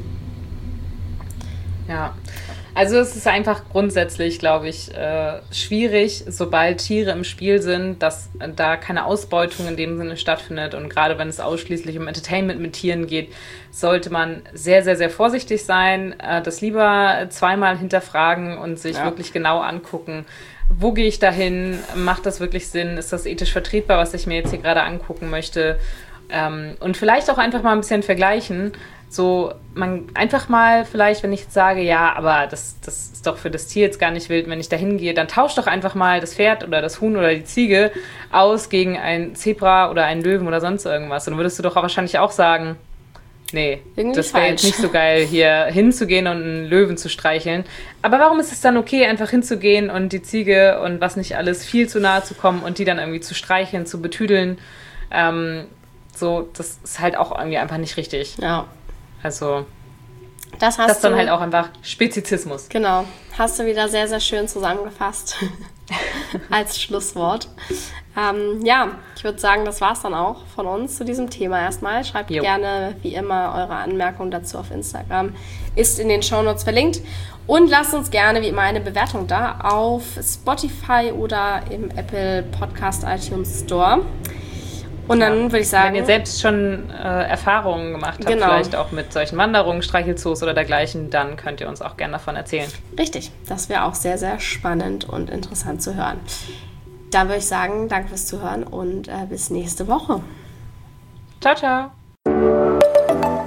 Ja. ja. Also es ist einfach grundsätzlich, glaube ich, äh, schwierig, sobald Tiere im Spiel sind, dass äh, da keine Ausbeutung in dem Sinne stattfindet. Und gerade wenn es ausschließlich um Entertainment mit Tieren geht, sollte man sehr, sehr, sehr vorsichtig sein, äh, das lieber zweimal hinterfragen und sich ja. wirklich genau angucken, wo gehe ich da hin, macht das wirklich Sinn, ist das ethisch vertretbar, was ich mir jetzt hier gerade angucken möchte. Ähm, und vielleicht auch einfach mal ein bisschen vergleichen. So, man einfach mal vielleicht, wenn ich jetzt sage, ja, aber das, das ist doch für das Tier jetzt gar nicht wild, wenn ich da hingehe, dann tausch doch einfach mal das Pferd oder das Huhn oder die Ziege aus gegen ein Zebra oder einen Löwen oder sonst irgendwas. Und dann würdest du doch auch wahrscheinlich auch sagen, nee, irgendwie das wäre jetzt nicht so geil, hier hinzugehen und einen Löwen zu streicheln. Aber warum ist es dann okay, einfach hinzugehen und die Ziege und was nicht alles viel zu nahe zu kommen und die dann irgendwie zu streicheln, zu betüdeln? Ähm, so, das ist halt auch irgendwie einfach nicht richtig. Ja. Also, das, hast das ist dann du, halt auch einfach Spezizismus. Genau. Hast du wieder sehr, sehr schön zusammengefasst als Schlusswort. Ähm, ja, ich würde sagen, das war es dann auch von uns zu diesem Thema erstmal. Schreibt jo. gerne, wie immer, eure Anmerkungen dazu auf Instagram. Ist in den Shownotes verlinkt. Und lasst uns gerne, wie immer, eine Bewertung da auf Spotify oder im Apple Podcast iTunes Store. Und dann ja. würde ich sagen... Wenn ihr selbst schon äh, Erfahrungen gemacht habt, genau. vielleicht auch mit solchen Wanderungen, Streichelzoos oder dergleichen, dann könnt ihr uns auch gerne davon erzählen. Richtig, das wäre auch sehr, sehr spannend und interessant zu hören. Dann würde ich sagen, danke fürs Zuhören und äh, bis nächste Woche. Ciao, ciao.